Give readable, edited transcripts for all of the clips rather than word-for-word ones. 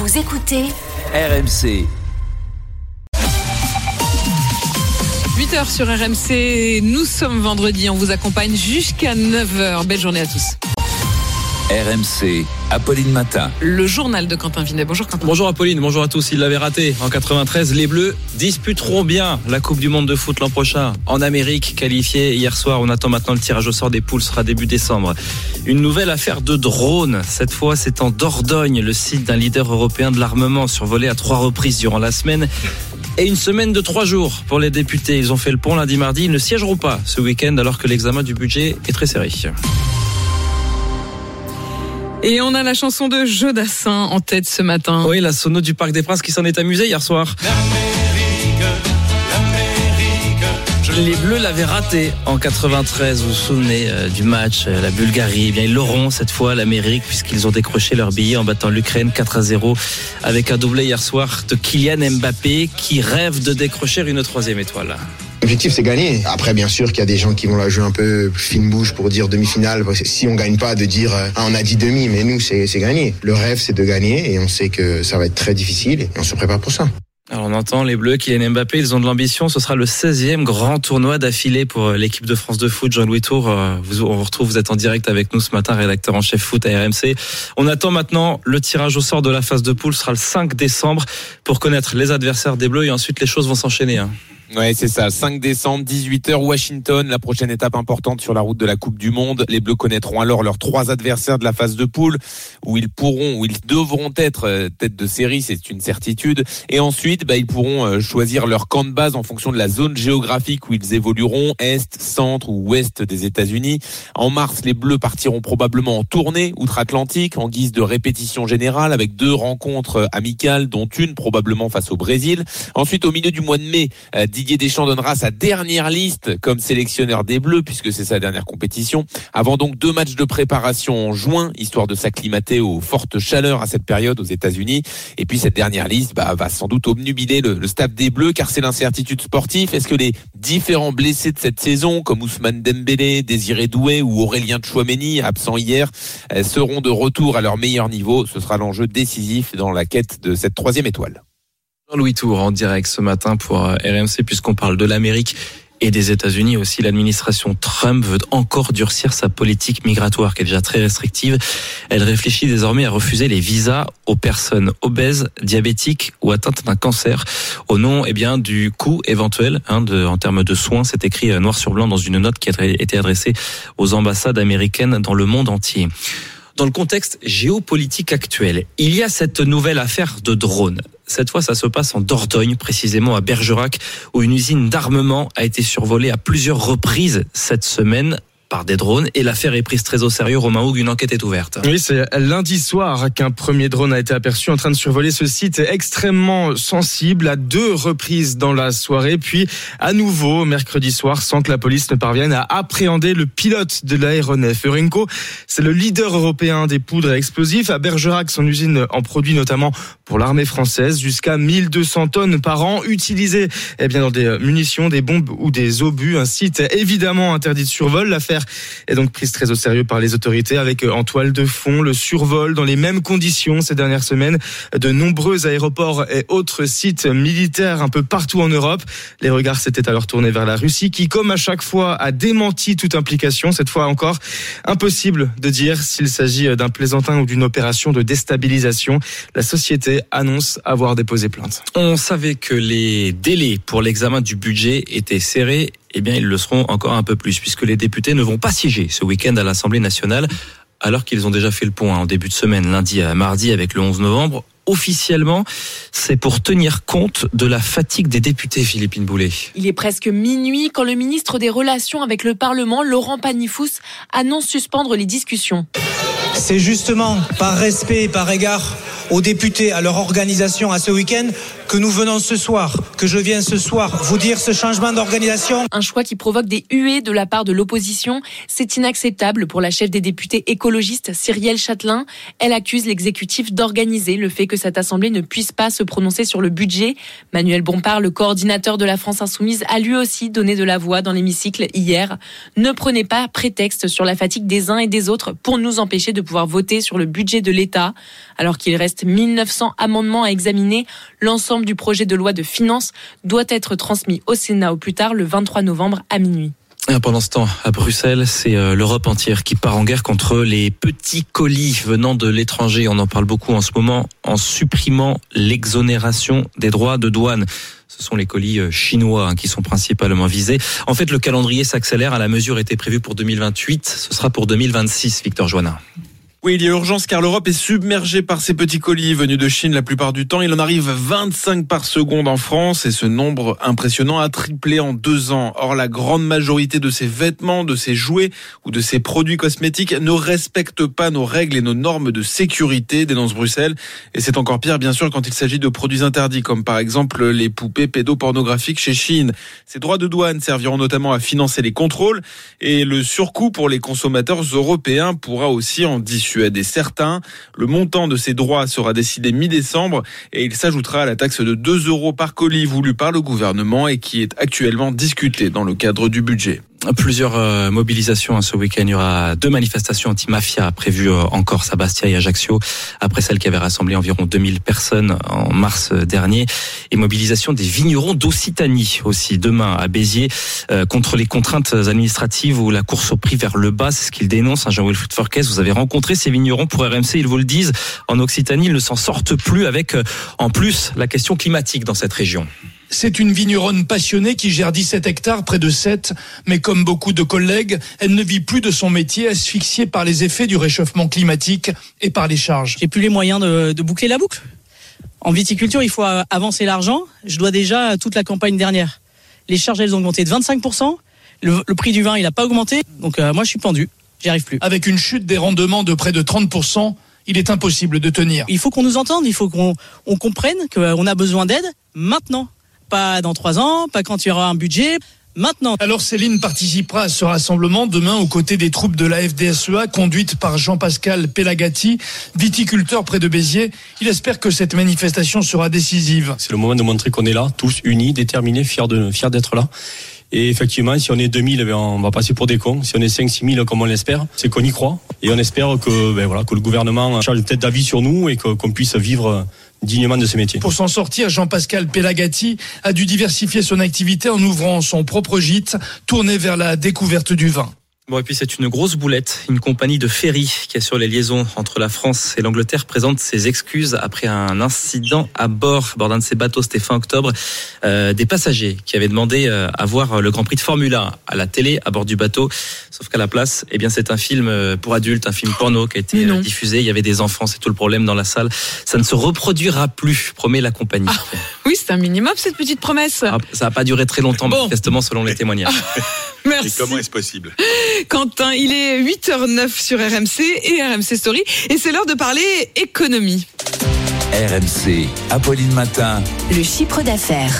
Vous écoutez RMC. 8h sur RMC, nous sommes vendredi, on vous accompagne jusqu'à 9h. Belle journée à tous. RMC, Apolline Matin. Le journal de Quentin Vinet. Bonjour Quentin. Bonjour Apolline, bonjour à tous. Ils l'avaient raté en 93. Les Bleus disputeront bien la Coupe du Monde de foot l'an prochain. En Amérique, qualifié hier soir. On attend maintenant le tirage au sort des poules, sera début décembre. Une nouvelle affaire de drone. Cette fois, c'est en Dordogne, le site d'un leader européen de l'armement, survolé à 3 reprises durant la semaine. Et une semaine de 3 jours pour les députés. Ils ont fait le pont lundi, mardi. Ils ne siégeront pas ce week-end alors que l'examen du budget est très serré. Et on a la chanson de Jodassin en tête ce matin. Oui, la sono du Parc des Princes qui s'en est amusée hier soir. Les Bleus l'avaient raté en 93. Vous vous souvenez du match, la Bulgarie. Eh bien, ils l'auront cette fois, l'Amérique, puisqu'ils ont décroché leur billet en battant l'Ukraine 4-0 avec un doublé hier soir de Kylian Mbappé qui rêve de décrocher une 3e étoile. L'objectif, c'est gagner. Après, bien sûr qu'il y a des gens qui vont la jouer un peu fine bouche pour dire demi-finale. Si on gagne pas, de dire on a dit demi, mais nous, c'est gagner. Le rêve, c'est de gagner et on sait que ça va être très difficile et on se prépare pour ça. Alors on entend les Bleus, Kylian Mbappé, ils ont de l'ambition. Ce sera le 16e grand tournoi d'affilée pour l'équipe de France de foot. Jean-Louis Tour, on vous retrouve, vous êtes en direct avec nous ce matin, rédacteur en chef foot à RMC. On attend maintenant le tirage au sort de la phase de poule. Ce sera le 5 décembre pour connaître les adversaires des Bleus et ensuite les choses vont s'enchaîner. Ouais, c'est ça. 5 décembre, 18h, Washington, la prochaine étape importante sur la route de la Coupe du Monde. Les Bleus connaîtront alors leurs 3 adversaires de la phase de poule, où ils devront être tête de série, c'est une certitude. Et ensuite, ils pourront choisir leur camp de base en fonction de la zone géographique où ils évolueront, est, centre ou ouest des États-Unis. En mars, les Bleus partiront probablement en tournée outre-Atlantique, en guise de répétition générale, avec 2 rencontres amicales, dont une probablement face au Brésil. Ensuite, au milieu du mois de mai, Didier Deschamps donnera sa dernière liste comme sélectionneur des Bleus, puisque c'est sa dernière compétition, avant donc 2 matchs de préparation en juin, histoire de s'acclimater aux fortes chaleurs à cette période aux États-Unis. Et puis cette dernière liste va sans doute obnubiler le staff des Bleus, car c'est l'incertitude sportive. Est-ce que les différents blessés de cette saison, comme Ousmane Dembélé, Désiré Doué ou Aurélien Tchouaméni, absents hier, seront de retour à leur meilleur niveau? Ce sera l'enjeu décisif dans la quête de cette 3e étoile. Jean-Louis Tour en direct ce matin pour RMC, puisqu'on parle de l'Amérique et des États-Unis aussi. L'administration Trump veut encore durcir sa politique migratoire qui est déjà très restrictive. Elle réfléchit désormais à refuser les visas aux personnes obèses, diabétiques ou atteintes d'un cancer au nom du coût éventuel en termes de soins. C'est écrit noir sur blanc dans une note qui a été adressée aux ambassades américaines dans le monde entier. Dans le contexte géopolitique actuel, il y a cette nouvelle affaire de drone. Cette fois, ça se passe en Dordogne, précisément à Bergerac, où une usine d'armement a été survolée à plusieurs reprises cette semaine par des drones, et l'affaire est prise très au sérieux. Romain Houg, une enquête est ouverte. Oui, c'est lundi soir qu'un premier drone a été aperçu en train de survoler ce site extrêmement sensible à 2 reprises dans la soirée, puis à nouveau mercredi soir, sans que la police ne parvienne à appréhender le pilote de l'aéronef. Eurenco, c'est le leader européen des poudres à explosifs. À Bergerac, son usine en produit notamment pour l'armée française, jusqu'à 1200 tonnes par an, utilisées dans des munitions, des bombes ou des obus. Un site évidemment interdit de survol. L'affaire est donc prise très au sérieux par les autorités, avec en toile de fond le survol dans les mêmes conditions ces dernières semaines de nombreux aéroports et autres sites militaires un peu partout en Europe. Les regards s'étaient alors tournés vers la Russie qui, comme à chaque fois, a démenti toute implication. Cette fois encore, impossible de dire s'il s'agit d'un plaisantin ou d'une opération de déstabilisation. La société annonce avoir déposé plainte. On savait que les délais pour l'examen du budget étaient serrés. Ils le seront encore un peu plus, puisque les députés ne vont pas siéger ce week-end à l'Assemblée nationale, alors qu'ils ont déjà fait le point en début de semaine, lundi à mardi avec le 11 novembre. Officiellement, c'est pour tenir compte de la fatigue des députés, Philippine Boulet. Il est presque minuit quand le ministre des Relations avec le Parlement, Laurent Panifoux, annonce suspendre les discussions. C'est justement par respect et par égard aux députés, à leur organisation, à ce week-end, que nous venons ce soir, que je viens ce soir vous dire ce changement d'organisation. Un choix qui provoque des huées de la part de l'opposition. C'est inacceptable pour la chef des députés écologistes, Cyrielle Châtelain. Elle accuse l'exécutif d'organiser le fait que cette assemblée ne puisse pas se prononcer sur le budget. Manuel Bompard, le coordinateur de la France Insoumise, a lui aussi donné de la voix dans l'hémicycle hier. Ne prenez pas prétexte sur la fatigue des uns et des autres pour nous empêcher de pouvoir voter sur le budget de l'État. Alors qu'il reste 1900 amendements à examiner, l'ensemble du projet de loi de finances doit être transmis au Sénat au plus tard le 23 novembre à minuit. Pendant ce temps, à Bruxelles, c'est l'Europe entière qui part en guerre contre les petits colis venant de l'étranger. On en parle beaucoup en ce moment en supprimant l'exonération des droits de douane. Ce sont les colis chinois qui sont principalement visés. En fait, le calendrier s'accélère. La mesure était prévue pour 2028. Ce sera pour 2026, Victor Joannin. Oui, il y a urgence car l'Europe est submergée par ces petits colis venus de Chine la plupart du temps. Il en arrive 25 par seconde en France et ce nombre impressionnant a triplé en 2 ans. Or, la grande majorité de ces vêtements, de ces jouets ou de ces produits cosmétiques ne respectent pas nos règles et nos normes de sécurité, dénonce Bruxelles. Et c'est encore pire, bien sûr, quand il s'agit de produits interdits, comme par exemple les poupées pédopornographiques chez Chine. Ces droits de douane serviront notamment à financer les contrôles et le surcoût pour les consommateurs européens pourra aussi en dissuader certains. Le montant de ces droits sera décidé mi-décembre et il s'ajoutera à la taxe de 2 € par colis voulue par le gouvernement et qui est actuellement discutée dans le cadre du budget. Plusieurs mobilisations ce week-end. Il y aura 2 manifestations anti-mafia prévues en Corse, à Bastia et Ajaccio, après celle qui avait rassemblé environ 2000 personnes en mars dernier. Et mobilisation des vignerons d'Occitanie aussi demain à Béziers contre les contraintes administratives ou la course au prix vers le bas. C'est ce qu'ils dénoncent. Jean-Wilfried Forquès, vous avez rencontré ces vignerons pour RMC. Ils vous le disent, en Occitanie, ils ne s'en sortent plus avec en plus la question climatique dans cette région. C'est une vigneronne passionnée qui gère 17 hectares, près de 7. Mais comme beaucoup de collègues, elle ne vit plus de son métier, asphyxiée par les effets du réchauffement climatique et par les charges. J'ai plus les moyens de boucler la boucle. En viticulture, il faut avancer l'argent. Je dois déjà toute la campagne dernière. Les charges, elles ont augmenté de 25%. Le prix du vin, il n'a pas augmenté. Donc moi, je suis pendu. J'y arrive plus. Avec une chute des rendements de près de 30%, il est impossible de tenir. Il faut qu'on nous entende. Il faut qu'on comprenne qu'on a besoin d'aide maintenant. Pas dans 3 ans, pas quand il y aura un budget, maintenant. Alors Céline participera à ce rassemblement demain aux côtés des troupes de la FDSEA conduites par Jean-Pascal Pelagatti, viticulteur près de Béziers. Il espère que cette manifestation sera décisive. C'est le moment de montrer qu'on est là, tous unis, déterminés, fiers d'être là. Et effectivement, si on est 2000, on va passer pour des cons. Si on est 5-6 000 comme on l'espère, c'est qu'on y croit. Et on espère que le gouvernement change peut-être d'avis sur nous et qu'on puisse vivre dignement de ce métier. Pour s'en sortir, Jean-Pascal Pelagatti a dû diversifier son activité en ouvrant son propre gîte, tourné vers la découverte du vin. Bon, et puis c'est une grosse boulette. Une compagnie de ferry qui assure les liaisons entre la France et l'Angleterre présente ses excuses après un incident à bord d'un de ses bateaux. C'était fin octobre. Des passagers qui avaient demandé à voir le Grand Prix de Formule 1 à la télé à bord du bateau. Sauf qu'à la place, c'est un film pour adultes, un film porno qui a été diffusé. Il y avait des enfants, c'est tout le problème dans la salle. Ça ne se reproduira plus, promet la compagnie. Oui, c'est un minimum cette petite promesse. Ça n'a pas duré très longtemps, manifestement, selon les témoignages. Merci. Et comment est-ce possible ? Quentin, il est 8h09 sur RMC et RMC Story et c'est l'heure de parler économie. RMC, Apolline Matin. Le chiffre d'affaires.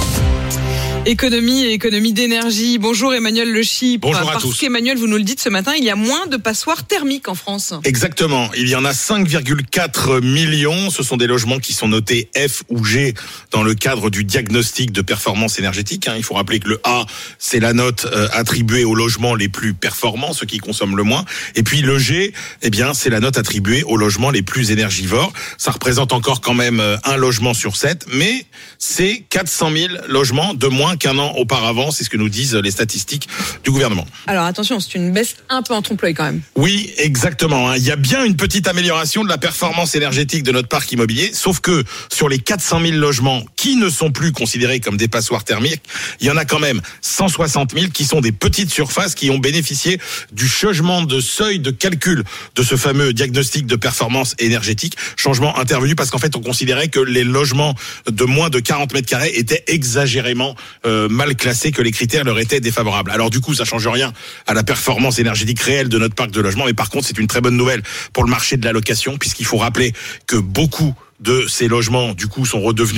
Économie et économie d'énergie. Bonjour Emmanuel Le Chypre. Bonjour à tous. Parce qu'Emmanuel, vous nous le dites ce matin, il y a moins de passoires thermiques en France. Exactement. Il y en a 5,4 millions. Ce sont des logements qui sont notés F ou G dans le cadre du diagnostic de performance énergétique. Il faut rappeler que le A, c'est la note attribuée aux logements les plus performants, ceux qui consomment le moins. Et puis le G, c'est la note attribuée aux logements les plus énergivores. Ça représente encore quand même un logement sur 7, mais c'est 400 000 logements de moins qu'un an auparavant, c'est ce que nous disent les statistiques du gouvernement. Alors attention, c'est une baisse un peu en trompe-l'œil quand même. Oui, exactement. Il y a bien une petite amélioration de la performance énergétique de notre parc immobilier, sauf que sur les 400 000 logements qui ne sont plus considérés comme des passoires thermiques, il y en a quand même 160 000 qui sont des petites surfaces qui ont bénéficié du changement de seuil de calcul de ce fameux diagnostic de performance énergétique. Changement intervenu parce qu'en fait, on considérait que les logements de moins de 40 mètres carrés étaient exagérément mal classés, que les critères leur étaient défavorables. Alors du coup, ça change rien à la performance énergétique réelle de notre parc de logements, mais par contre, c'est une très bonne nouvelle pour le marché de la location, puisqu'il faut rappeler que beaucoup de ces logements, du coup, sont redevenus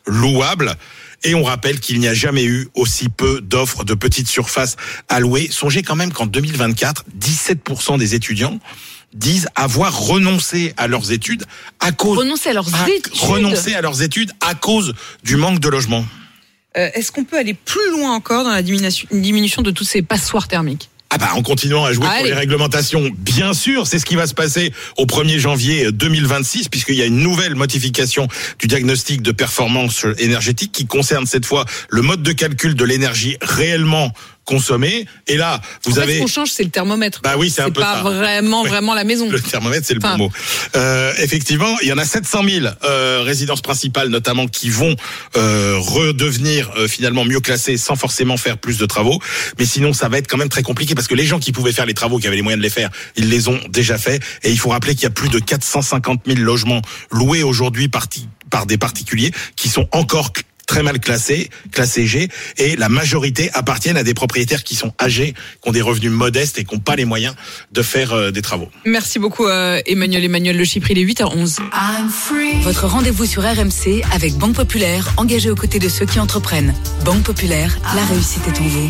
louable. Et on rappelle qu'il n'y a jamais eu aussi peu d'offres de petites surfaces à louer. Songez quand même qu'en 2024, 17% des étudiants disent avoir renoncé à leurs études à cause renoncer à leurs études à cause du manque de logement. Est-ce qu'on peut aller plus loin encore dans la diminution de toutes ces passoires thermiques ? En continuant à jouer sur les réglementations, bien sûr, c'est ce qui va se passer au 1er janvier 2026, puisqu'il y a une nouvelle modification du diagnostic de performance énergétique qui concerne cette fois le mode de calcul de l'énergie réellement consommée. Et là, vous avez... Ce qu'on change, c'est le thermomètre. Oui, c'est un peu ça. C'est pas vraiment la maison. Le thermomètre, c'est le bon mot. Effectivement, il y en a 700 000 résidences principales, notamment, qui vont redevenir finalement mieux classées sans forcément faire plus de travaux. Mais sinon, ça va être quand même très compliqué parce que les gens qui pouvaient faire les travaux, qui avaient les moyens de les faire, ils les ont déjà fait. Et il faut rappeler qu'il y a plus de 450 000 logements loués aujourd'hui par des particuliers qui sont encore très mal classés G, et la majorité appartiennent à des propriétaires qui sont âgés, qui ont des revenus modestes et qui n'ont pas les moyens de faire des travaux. Merci beaucoup Emmanuel Le Chypre, il est 8h11. Votre rendez-vous sur RMC avec Banque Populaire, engagée aux côtés de ceux qui entreprennent. Banque Populaire, la réussite est en vous.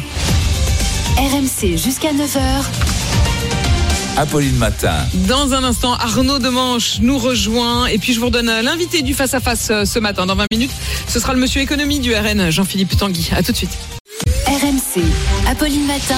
RMC jusqu'à 9h. Apolline Matin. Dans un instant, Arnaud Demanche nous rejoint. Et puis je vous redonne l'invité du face-à-face ce matin. Dans 20 minutes, ce sera le monsieur économie du RN, Jean-Philippe Tanguy. À tout de suite. RMC, Apolline Matin.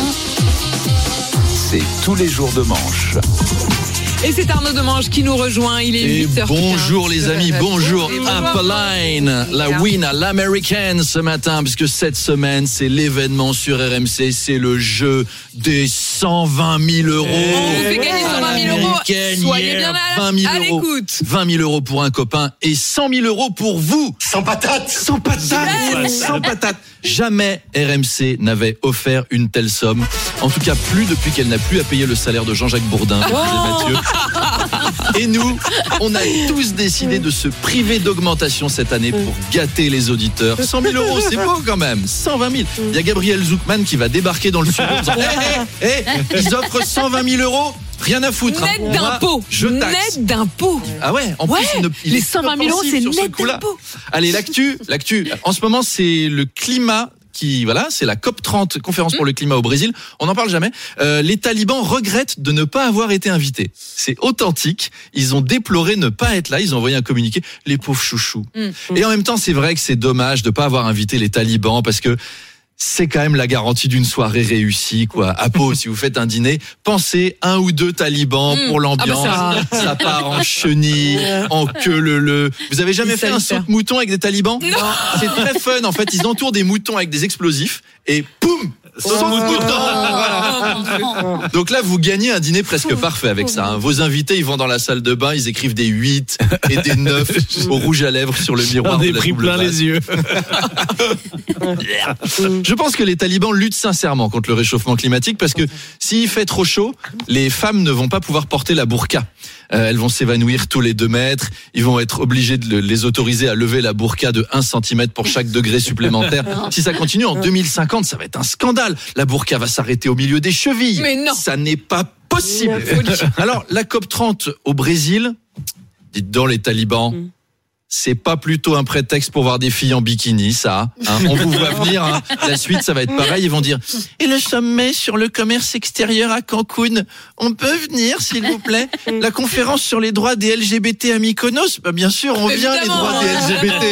C'est tous les jours de manche. Et c'est Arnaud Demanche qui nous rejoint, il est 8h15. Bonjour les amis, bonjour Apolline, la win à l'américaine ce matin, puisque cette semaine c'est l'événement sur RMC, c'est le jeu des 120 000 euros. On fait gagner 120 000 euros, soyez bien à l'écoute. 20 000 euros pour un copain et 100 000 euros pour vous. Sans patate. Sans patate. Jamais RMC n'avait offert une telle somme. En tout cas, plus depuis qu'elle n'a plus à payer le salaire de Jean-Jacques Bourdin, Mathieu. Et nous, on a tous décidé de se priver d'augmentation cette année pour gâter les auditeurs. 100 000 euros, c'est beau quand même. 120 000. Il y a Gabriel Zoukman qui va débarquer dans le studio en disant ils offrent 120 000 euros. Rien à foutre. Net d'impôt. Net d'impôt. Ah ouais, en plus, les 120 000 euros, c'est net d'impôt. Allez, l'actu. En ce moment, c'est le climat c'est la COP30, conférence pour le climat au Brésil. On n'en parle jamais. Les talibans regrettent de ne pas avoir été invités. C'est authentique. Ils ont déploré ne pas être là. Ils ont envoyé un communiqué. Les pauvres chouchous. Et en même temps, c'est vrai que c'est dommage de ne pas avoir invité les talibans parce que c'est quand même la garantie d'une soirée réussie, quoi. À Pau, si vous faites un dîner, pensez 1 ou 2 talibans pour l'ambiance. Ça part en chenille, en queue leu. Vous avez jamais fait un saut de mouton avec des talibans? Non. C'est très fun, en fait. Ils entourent des moutons avec des explosifs et poum! Voilà. Donc là, vous gagnez un dîner presque parfait avec ça. Hein. Vos invités, ils vont dans la salle de bain, ils écrivent des 8 et des 9 au rouge à lèvres sur le miroir. On est pris plein les yeux. Je pense que les talibans luttent sincèrement contre le réchauffement climatique parce que s'il fait trop chaud, les femmes ne vont pas pouvoir porter la burqa. Elles vont s'évanouir tous les 2 mètres. Ils vont être obligés de les autoriser à lever la burqa de 1 cm pour chaque degré supplémentaire. Si ça continue en 2050, ça va être un scandale. La burqa va s'arrêter au milieu des chevilles. Mais non. Ça n'est pas possible. Alors, la COP30 au Brésil, dites donc les talibans, c'est pas plutôt un prétexte pour voir des filles en bikini, ça. Hein. On vous voit venir. Hein. La suite, ça va être pareil. Ils vont dire « Et le sommet sur le commerce extérieur à Cancun, on peut venir, s'il vous plaît ? La conférence sur les droits des LGBT à Mykonos, bien sûr, on vient, les droits des LGBT. »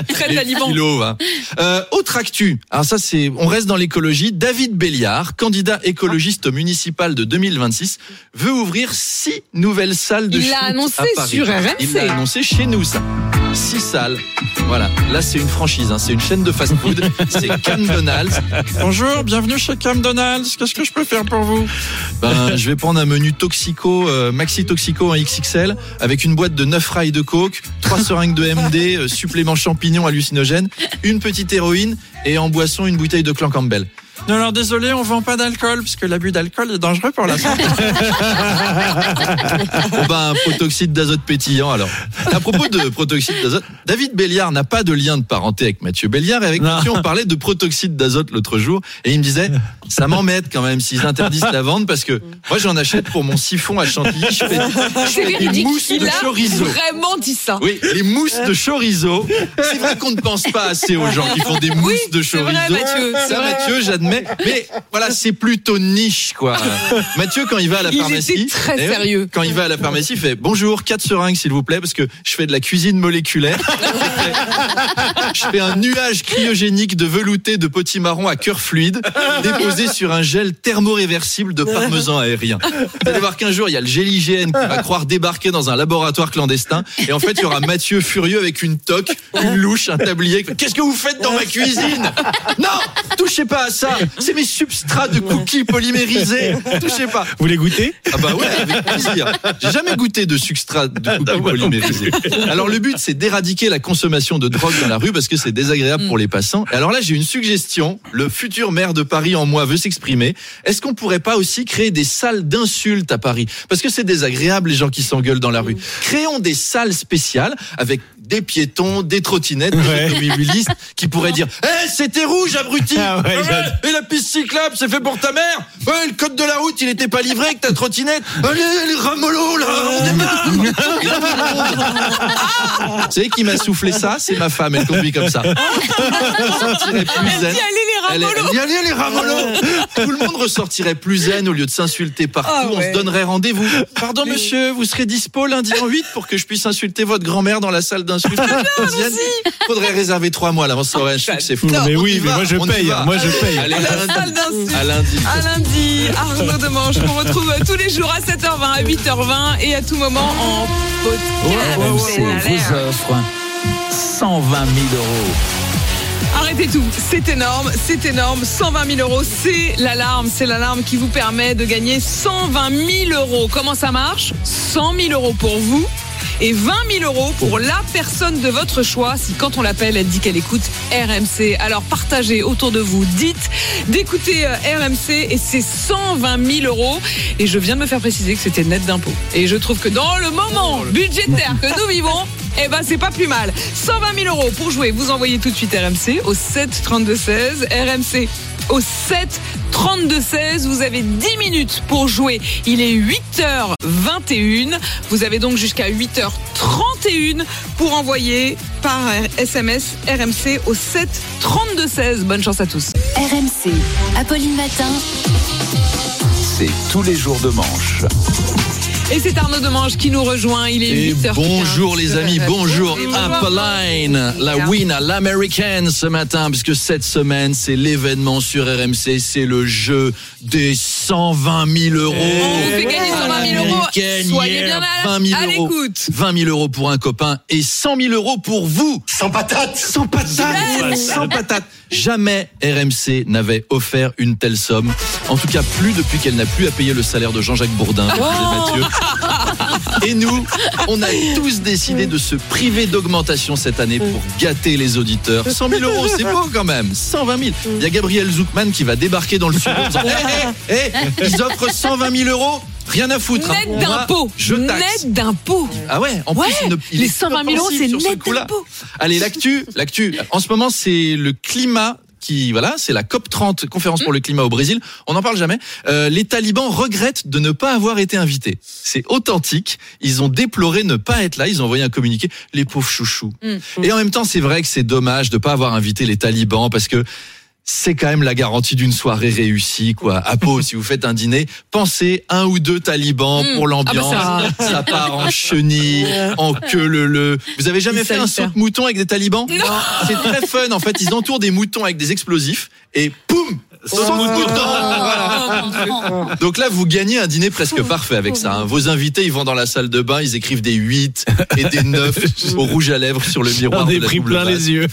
Très taliban. Hein. Autre actu. Alors ça, on reste dans l'écologie. David Béliard, candidat écologiste municipal de 2026, veut ouvrir 6 nouvelles salles de shoot à Paris. Il l'a annoncé sur RMC. Il l'a annoncé chez nous, ça. 6 salles. Voilà. Là, c'est une franchise. Hein. C'est une chaîne de fast-food. C'est McDonald's. Bonjour, bienvenue chez McDonald's. Qu'est-ce que je peux faire pour vous ? Je vais prendre un menu toxico, maxi toxico en XXL, avec une boîte de 9 rails de coke, 3 seringues de MD, supplément champignons hallucinogènes, une petite héroïne et en boisson une bouteille de Clan Campbell. Non, alors désolé, on vend pas d'alcool parce que l'abus d'alcool est dangereux pour la santé. Un protoxyde d'azote pétillant alors. À propos de protoxyde d'azote, David Béliard n'a pas de lien de parenté avec Mathieu Béliard et avec qui on parlait de protoxyde d'azote l'autre jour et il me disait Ça m'embête quand même s'ils interdisent la vente parce que moi j'en achète pour mon siphon à chantilly. Je fais des mousses de chorizo. Vraiment dit ça. Oui, les mousses de chorizo. C'est vrai qu'on ne pense pas assez aux gens qui font des mousses de chorizo. C'est vrai, Mathieu. Ça, Mathieu, j'admets. Mais voilà, c'est plutôt niche, quoi. Mathieu, quand il va à la pharmacie, il était très sérieux. Quand il va à la pharmacie, il fait bonjour, 4 seringues s'il vous plaît, parce que je fais de la cuisine moléculaire. Je fais un nuage cryogénique de velouté de potimarron à cœur fluide, déposé sur un gel thermoréversible de parmesan aérien. Vous allez voir qu'un jour, il y a le GIGN qui va croire débarquer dans un laboratoire clandestin. Et en fait, il y aura Mathieu furieux avec une toque, une louche, un tablier. Qu'est-ce que vous faites dans ma cuisine? Non, touchez pas à ça. C'est mes substrats de cookies polymérisés. Touchez pas. Vous les goûtez? Ah bah ouais, avec plaisir. J'ai jamais goûté de substrat de cookies polymérisés. Alors le but, c'est d'éradiquer la consommation de drogue dans la rue parce que c'est désagréable pour les passants. Et alors là, j'ai une suggestion. Le futur maire de Paris en moi veut s'exprimer. Est-ce qu'on pourrait pas aussi créer des salles d'insultes à Paris? Parce que c'est désagréable les gens qui s'engueulent dans la rue. Créons des salles spéciales avec des piétons, des trottinettes, des automobilistes qui pourraient dire c'était rouge, abruti. Et la piste cyclable, c'est fait pour ta mère. Le code de la route, il était pas livré avec ta trottinette. Allez, les ramolos, là, on démarre. Vous savez qui m'a soufflé ça? C'est ma femme, elle conduit comme ça. Ressortirait plus zen. Allez, les ramolos. Tout le monde ressortirait plus zen au lieu de s'insulter partout. On se donnerait rendez-vous. Pardon monsieur, vous serez dispo lundi en 8 pour que je puisse insulter votre grand-mère dans la salle d'insultes. Faudrait réserver 3 mois à l'avance, ça aurait un succès fou. Mais oui, mais moi je paye. Allez, à lundi, Arnaud Demanche, qu'on retrouve tous les jours à 7h20, à 8h20 et à tout moment en podcast. vous offre 120 000 euros. Arrêtez tout, c'est énorme, 120 000 euros, c'est l'alarme qui vous permet de gagner 120 000 euros. Comment ça marche? 100 000 euros pour vous et 20 000 euros pour la personne de votre choix si quand on l'appelle, elle dit qu'elle écoute RMC. Alors partagez autour de vous, dites d'écouter RMC et c'est 120 000 euros. Et je viens de me faire préciser que c'était net d'impôts. Et je trouve que dans le moment budgétaire que nous vivons, eh ben c'est pas plus mal. 120 000 euros pour jouer, vous envoyez tout de suite RMC au 7 32 16, RMC au 7 32 16. Vous avez 10 minutes pour jouer. Il est 8h21. Vous avez donc jusqu'à 8h31 pour envoyer par SMS RMC au 7 32 16. Bonne chance à tous. RMC, Apolline Matin. C'est tous les jours de manche. Et c'est Arnaud Demanche qui nous rejoint. Il est 8h15. Bonjour les amis, bonjour Apolline, la win à l'américaine ce matin, puisque cette semaine c'est l'événement sur RMC, c'est le jeu des 120 000 euros. On vous fait gagner 120 000 euros. Soyez bien à l'écoute. 20 000 euros pour un copain et 100 000 euros pour vous. Sans patate. Sans patate. Jamais RMC n'avait offert une telle somme. En tout cas, plus depuis qu'elle n'a plus à payer le salaire de Jean-Jacques Bourdin, Mathieu. Et nous, on a tous décidé de se priver d'augmentation cette année pour gâter les auditeurs. 100 000 euros, c'est beau quand même. 120 000. Il y a Gabriel Zoukman qui va débarquer dans le studio en disant ils offrent 120 000 euros. Rien à foutre. Net d'impôt. Net d'impôt. Ah ouais, en plus, les 120 000 euros, c'est net d'impôt. Allez, l'actu. En ce moment, c'est le climat c'est la COP30, conférence pour le climat au Brésil. On n'en parle jamais. Les talibans regrettent de ne pas avoir été invités. C'est authentique. Ils ont déploré ne pas être là. Ils ont envoyé un communiqué. Les pauvres chouchous. Et en même temps, c'est vrai que c'est dommage de ne pas avoir invité les talibans parce que c'est quand même la garantie d'une soirée réussie, quoi. À Pau, si vous faites un dîner, pensez 1 ou 2 talibans pour l'ambiance. Ça part en chenille, en queue leu. Vous avez jamais fait un saut de mouton avec des talibans? Non. C'est très fun, en fait. Ils entourent des moutons avec des explosifs et poum! Donc là, vous gagnez un dîner presque parfait avec ça. Vos invités, ils vont dans la salle de bain, ils écrivent des 8 et des 9 au rouge à lèvres sur le miroir. On est pris plein les yeux.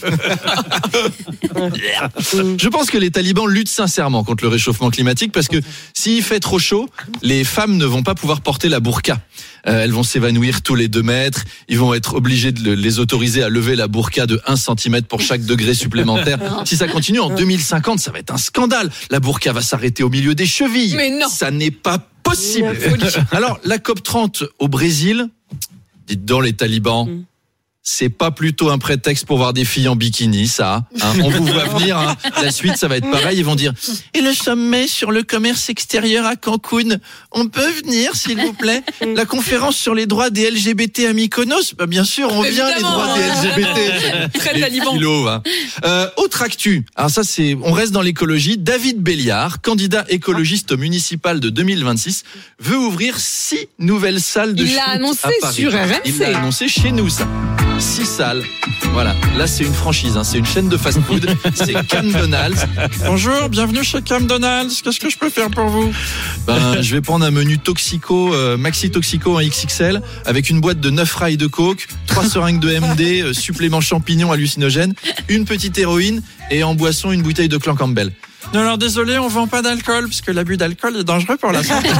Je pense que les talibans luttent sincèrement contre le réchauffement climatique parce que s'il fait trop chaud, les femmes ne vont pas pouvoir porter la burqa. Elles vont s'évanouir tous les 2 mètres. Ils vont être obligés de les autoriser à lever la burqa de 1 cm pour chaque degré supplémentaire. Si ça continue, en 2050, ça va être un scandale. La burqa va s'arrêter au milieu des chevilles. Mais non. Ça n'est pas possible. Alors, la COP30 au Brésil, dites donc les talibans, C'est pas plutôt un prétexte pour voir des filles en bikini, ça, hein. On vous voit venir, hein. La suite, ça va être pareil. Ils vont dire, et le sommet sur le commerce extérieur à Cancun, on peut venir, s'il vous plaît? La conférence sur les droits des LGBT à Mykonos, bah, bien sûr, on vient, les droits des LGBT. Très taliban. Hein. Autre actu. Alors ça, on reste dans l'écologie. David Béliard, candidat écologiste au municipal de 2026, veut ouvrir 6 nouvelles salles de shoot à Paris. Il l'a annoncé sur RMC. Il l'a annoncé chez nous, ça. 6 salles. Voilà. Là, c'est une franchise, hein. C'est une chaîne de fast-food. C'est McDonald's. Bonjour, bienvenue chez McDonald's. Qu'est-ce que je peux faire pour vous? Je vais prendre un menu toxico, maxi toxico en XXL, avec une boîte de 9 rails de coke, 3 seringues de MD, supplément champignons hallucinogènes, une petite héroïne et en boisson une bouteille de Clan Campbell. Non, alors désolé, on vend pas d'alcool parce que l'abus d'alcool est dangereux pour la santé.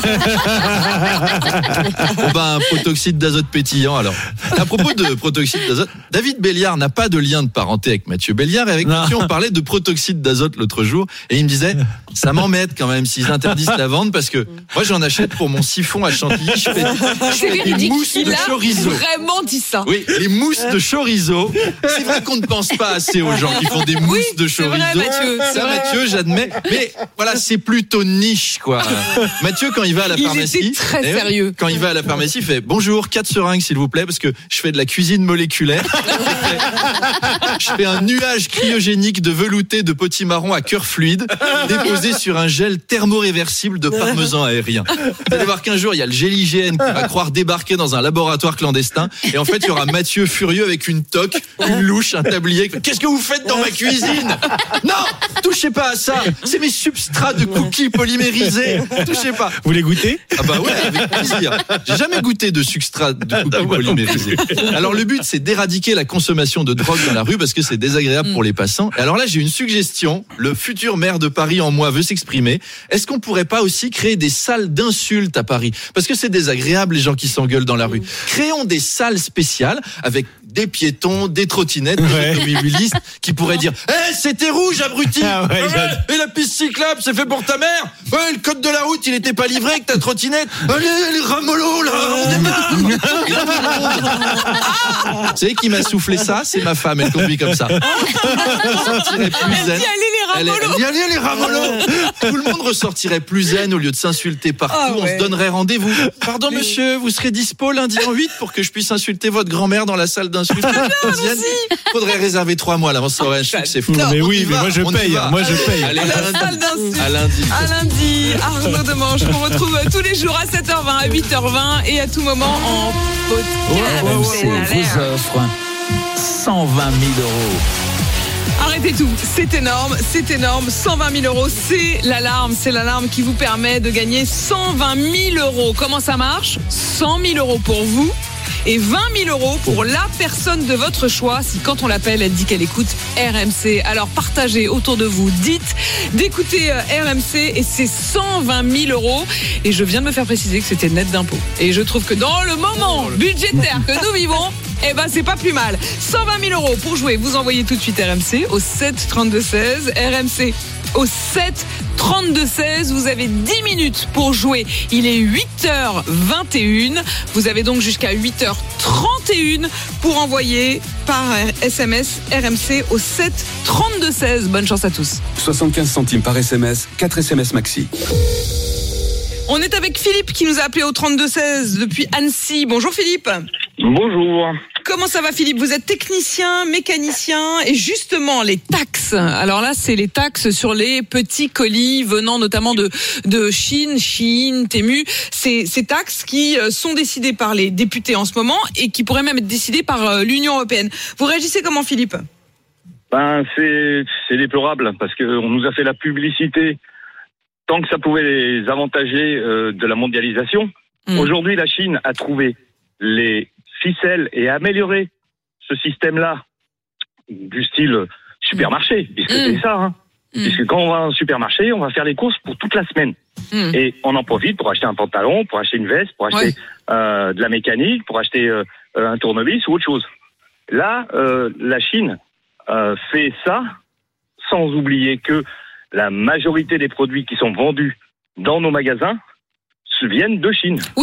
Un protoxyde d'azote pétillant. Alors, à propos de protoxyde d'azote, David Béliard n'a pas de lien de parenté avec Mathieu Béliard, et avec qui on parlait de protoxyde d'azote l'autre jour, et il me disait, ça m'embête quand même s'ils interdisent la vente parce que moi j'en achète pour mon siphon à chantilly. Je fais des mousses de chorizo. Vraiment dit ça. Oui, les mousses de chorizo. C'est vrai qu'on ne pense pas assez aux gens qui font des mousses de chorizo. C'est vrai, Mathieu. Mathieu, j'admets. Mais voilà, c'est plutôt niche, quoi. Mathieu, quand il va à la pharmacie, il était très sérieux. Quand il va à la pharmacie, il fait bonjour, 4 seringues s'il vous plaît, parce que je fais de la cuisine moléculaire. Je fais un nuage cryogénique de velouté de potimarron à cœur fluide, déposé sur un gel thermoréversible de parmesan aérien. Vous allez voir qu'un jour, il y a le GLIGN qui va croire débarquer dans un laboratoire clandestin, et en fait, il y aura Mathieu furieux avec une toque, une louche, un tablier. Qu'est-ce que vous faites dans ma cuisine? Non, touchez pas à ça. C'est mes substrats de cookies polymérisés. Touchez pas. Vous les goûtez? Ah bah ouais, avec plaisir. J'ai jamais goûté de substrat de cookies polymérisés. Alors le but, c'est d'éradiquer la consommation de drogue dans la rue parce que c'est désagréable pour les passants. Et alors là, j'ai une suggestion. Le futur maire de Paris en moi veut s'exprimer. Est-ce qu'on pourrait pas aussi créer des salles d'insultes à Paris? Parce que c'est désagréable les gens qui s'engueulent dans la rue. Créons des salles spéciales avec des piétons, des trottinettes, des automobilistes qui pourraient dire c'était rouge, abruti. Et la piste cyclable, c'est fait pour ta mère. Le code de la route, il était pas livré avec ta trottinette. Allez, les ramolos, là, on démarre. Vous savez qui m'a soufflé ça? C'est ma femme, elle conduit comme ça. Elle dit allez les ramolos. Tout le monde ressortirait plus zen au lieu de s'insulter partout. On se donnerait rendez-vous. Pardon monsieur, vous serez dispo lundi en 8 pour que je puisse insulter votre grand-mère dans la salle d'insulte. Faudrait réserver 3 mois à l'avance, ça aurait un succès fou. Mais oui, mais moi je paye. Allez, à lundi, Arnaud Demange qu'on retrouve tous les jours à 7h20, à 8h20 et à tout moment en podcast. Vous offre 120 000 euros. Arrêtez tout, c'est énorme, 120 000 euros, c'est l'alarme qui vous permet de gagner 120 000 euros. Comment ça marche? 100 000 euros pour vous et 20 000 euros pour la personne de votre choix si quand on l'appelle, elle dit qu'elle écoute RMC. Alors partagez autour de vous, dites d'écouter RMC et c'est 120 000 euros. Et je viens de me faire préciser que c'était net d'impôts. Et je trouve que dans le moment budgétaire que nous vivons, c'est pas plus mal. 120 000 euros pour jouer, vous envoyez tout de suite RMC au 7 32 16, RMC au 7 32 16. Vous avez 10 minutes pour jouer. Il est 8h21. Vous avez donc jusqu'à 8h31 pour envoyer par SMS RMC au 7 32 16. Bonne chance à tous. 75 centimes par SMS, 4 SMS maxi. On est avec Philippe qui nous a appelé au 32 16 depuis Annecy. Bonjour Philippe. Bonjour. Comment ça va Philippe? Vous êtes technicien, mécanicien et justement les taxes. Alors là, c'est les taxes sur les petits colis venant notamment de Chine, Temu. Ces taxes qui sont décidées par les députés en ce moment et qui pourraient même être décidées par l'Union européenne. Vous réagissez comment Philippe? C'est déplorable parce qu'on nous a fait la publicité tant que ça pouvait les avantager de la mondialisation. Aujourd'hui, la Chine a trouvé les ficelles et amélioré ce système-là du style supermarché, puisque c'est ça, hein. Puisque quand on va au supermarché, on va faire les courses pour toute la semaine. Et on en profite pour acheter un pantalon, pour acheter une veste, pour acheter de la mécanique, pour acheter un tournevis ou autre chose. Là, la Chine fait ça, sans oublier que la majorité des produits qui sont vendus dans nos magasins viennent de Chine. Oui.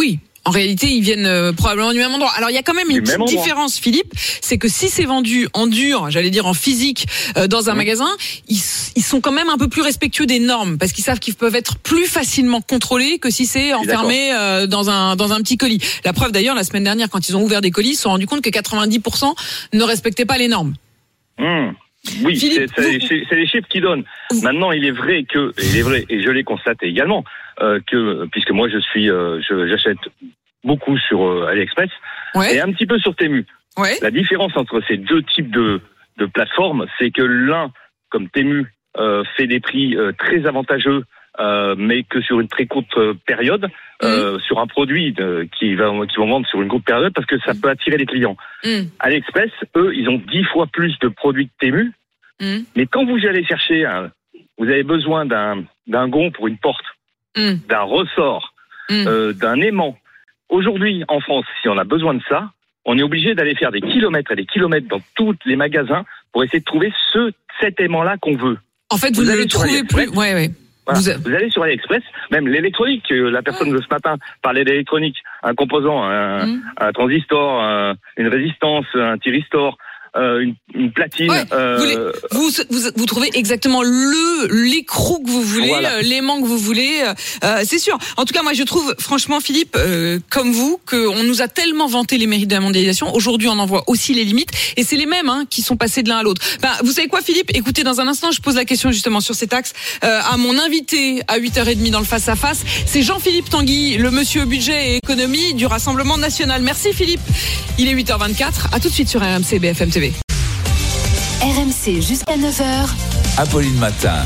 En réalité, ils viennent probablement du même endroit. Alors, il y a quand même une petite différence, Philippe, c'est que si c'est vendu en dur, j'allais dire en physique, dans un magasin, ils sont quand même un peu plus respectueux des normes, parce qu'ils savent qu'ils peuvent être plus facilement contrôlés que si c'est enfermé dans un petit colis. La preuve d'ailleurs, la semaine dernière, quand ils ont ouvert des colis, ils se sont rendus compte que 90% ne respectaient pas les normes. Oui, Philippe, c'est les chiffres qui donnent. Maintenant, il est vrai, et je l'ai constaté également, que puisque moi j'achète beaucoup sur AliExpress et un petit peu sur Temu. La différence entre ces deux types de plateformes, c'est que l'un, comme Temu, fait des prix très avantageux, mais que sur une très courte période, sur un produit qui vont vendre sur une courte période, parce que ça peut attirer les clients. AliExpress, eux, ils ont 10 fois plus de produits que Temu, mais quand vous allez chercher, vous avez besoin d'un gond pour une porte, d'un ressort, d'un aimant. Aujourd'hui, en France, si on a besoin de ça, on est obligé d'aller faire des kilomètres et des kilomètres dans tous les magasins pour essayer de trouver cet aimant-là qu'on veut. En fait, vous ne le trouvez plus. Voilà. Vous allez sur AliExpress, même l'électronique, la personne de ce matin parlait d'électronique, un composant, un transistor, une résistance, un thyristor, une platine. Vous trouvez exactement l'écrou que vous voulez, l'aimant que vous voulez, c'est sûr. En tout cas, moi je trouve franchement, Philippe, comme vous, qu'on nous a tellement vanté les mérites de la mondialisation. Aujourd'hui, on en voit aussi les limites, et c'est les mêmes qui sont passés de l'un à l'autre. Vous savez quoi, Philippe? Écoutez, dans un instant, je pose la question justement sur ces taxes à mon invité à 8h30 dans le Face à Face. C'est Jean-Philippe Tanguy, le monsieur budget et économie du Rassemblement National. Merci Philippe. Il est 8h24. À tout de suite sur RMC BFM TV. RMC jusqu'à 9h. Apolline Matin.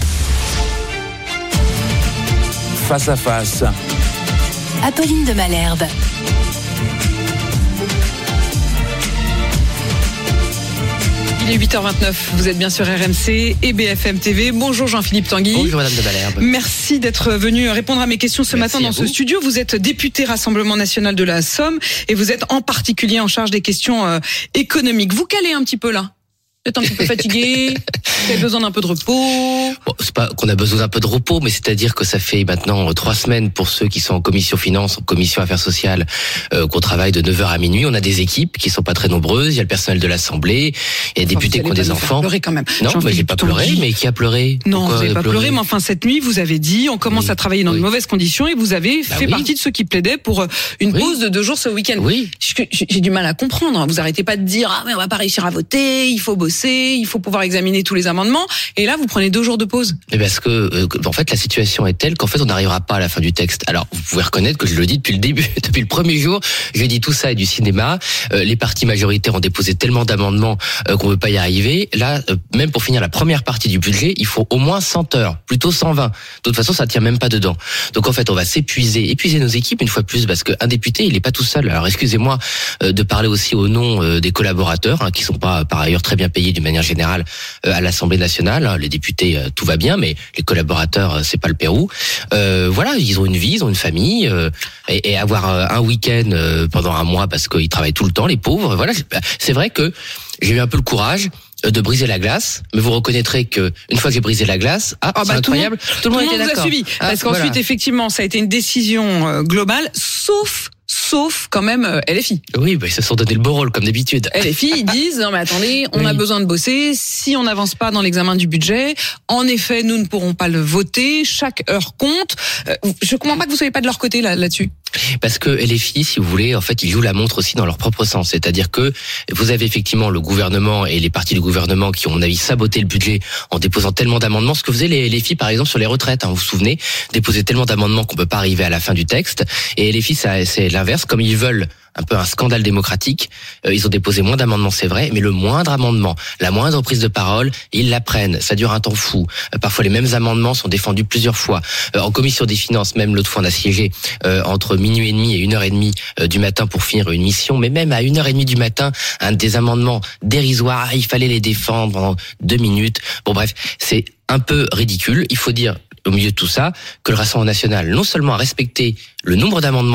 Face à Face. Apolline de Malherbe. Il est 8h29, vous êtes bien sur RMC et BFM TV. Bonjour Jean-Philippe Tanguy. Bonjour Madame de Malherbe. Merci d'être venu répondre à mes questions ce matin dans ce studio. Vous êtes député Rassemblement National de la Somme et vous êtes en particulier en charge des questions économiques. Vous calez un petit peu là? Vous êtes un petit peu fatigué, vous avez besoin d'un peu de repos. Bon, c'est pas qu'on a besoin d'un peu de repos, mais c'est-à-dire que ça fait maintenant 3 semaines pour ceux qui sont en commission finance, en commission affaires sociales, qu'on travaille de 9h à minuit. On a des équipes qui sont pas très nombreuses. Il y a le personnel de l'Assemblée, il y a des députés qui ont des enfants. Pleurer quand même. Non, mais j'ai pas pleuré. Mais qui a pleuré? Non, vous n'avez pas pleuré. Mais enfin, cette nuit, vous avez dit, on commence à travailler dans de mauvaises conditions, et vous avez fait partie de ceux qui plaidaient pour une pause de 2 jours ce week-end. J'ai du mal à comprendre. Vous arrêtez pas de dire, mais on va pas réussir à voter, il faut bosser, il faut pouvoir examiner tous les amendements, et là vous prenez 2 jours de pause. Et parce que en fait la situation est telle qu'en fait on n'arrivera pas à la fin du texte. Alors vous pouvez reconnaître que je le dis depuis le début, depuis le premier jour, je dis tout ça est du cinéma. Les partis majoritaires ont déposé tellement d'amendements qu'on veut pas y arriver. Là, même pour finir la première partie du budget, il faut au moins 100 heures, plutôt 120. De toute façon, ça tient même pas dedans. Donc en fait, on va épuiser nos équipes une fois de plus, parce qu'un député, il est pas tout seul. Alors excusez-moi de parler aussi au nom des collaborateurs, qui sont pas par ailleurs très bien payés d'une manière générale à l'Assemblée nationale. Les députés, tout va bien, mais les collaborateurs, c'est pas le Pérou. Voilà, ils ont une vie, ils ont une famille, et avoir un week-end pendant un mois parce qu'ils travaillent tout le temps, les pauvres. Voilà, c'est vrai que j'ai eu un peu le courage de briser la glace, mais vous reconnaîtrez que une fois que j'ai brisé la glace, c'est incroyable, tout le monde était d'accord. Vous a suivi, parce qu'ensuite effectivement, ça a été une décision globale, sauf quand même LFI. Oui, ils se sont donné le beau rôle comme d'habitude. LFI, ils disent non mais attendez, on a besoin de bosser. Si on n'avance pas dans l'examen du budget, en effet, nous ne pourrons pas le voter. Chaque heure compte. Je comprends pas que vous soyez pas de leur côté là-dessus. Parce que LFI, si vous voulez, en fait, ils jouent la montre aussi dans leur propre sens. C'est-à-dire que vous avez effectivement le gouvernement et les partis du gouvernement qui ont, à mon avis, saboté le budget en déposant tellement d'amendements. Ce que faisaient les LFI, par exemple, sur les retraites, vous vous souvenez, déposer tellement d'amendements qu'on peut pas arriver à la fin du texte. Et LFI, c'est l'inverse. Comme ils veulent un peu un scandale démocratique, ils ont déposé moins d'amendements, c'est vrai, mais le moindre amendement, la moindre prise de parole, ils la prennent. Ça dure un temps fou. Parfois, les mêmes amendements sont défendus plusieurs fois. En commission des finances, même l'autre fois, on a siégé entre minuit et demi et 1h30 du matin pour finir une mission, mais même à 1h30 du matin, des amendements dérisoires, il fallait les défendre pendant 2 minutes. Bon bref, c'est un peu ridicule. Il faut dire, au milieu de tout ça, que le Rassemblement national, non seulement a respecté le nombre d'amendements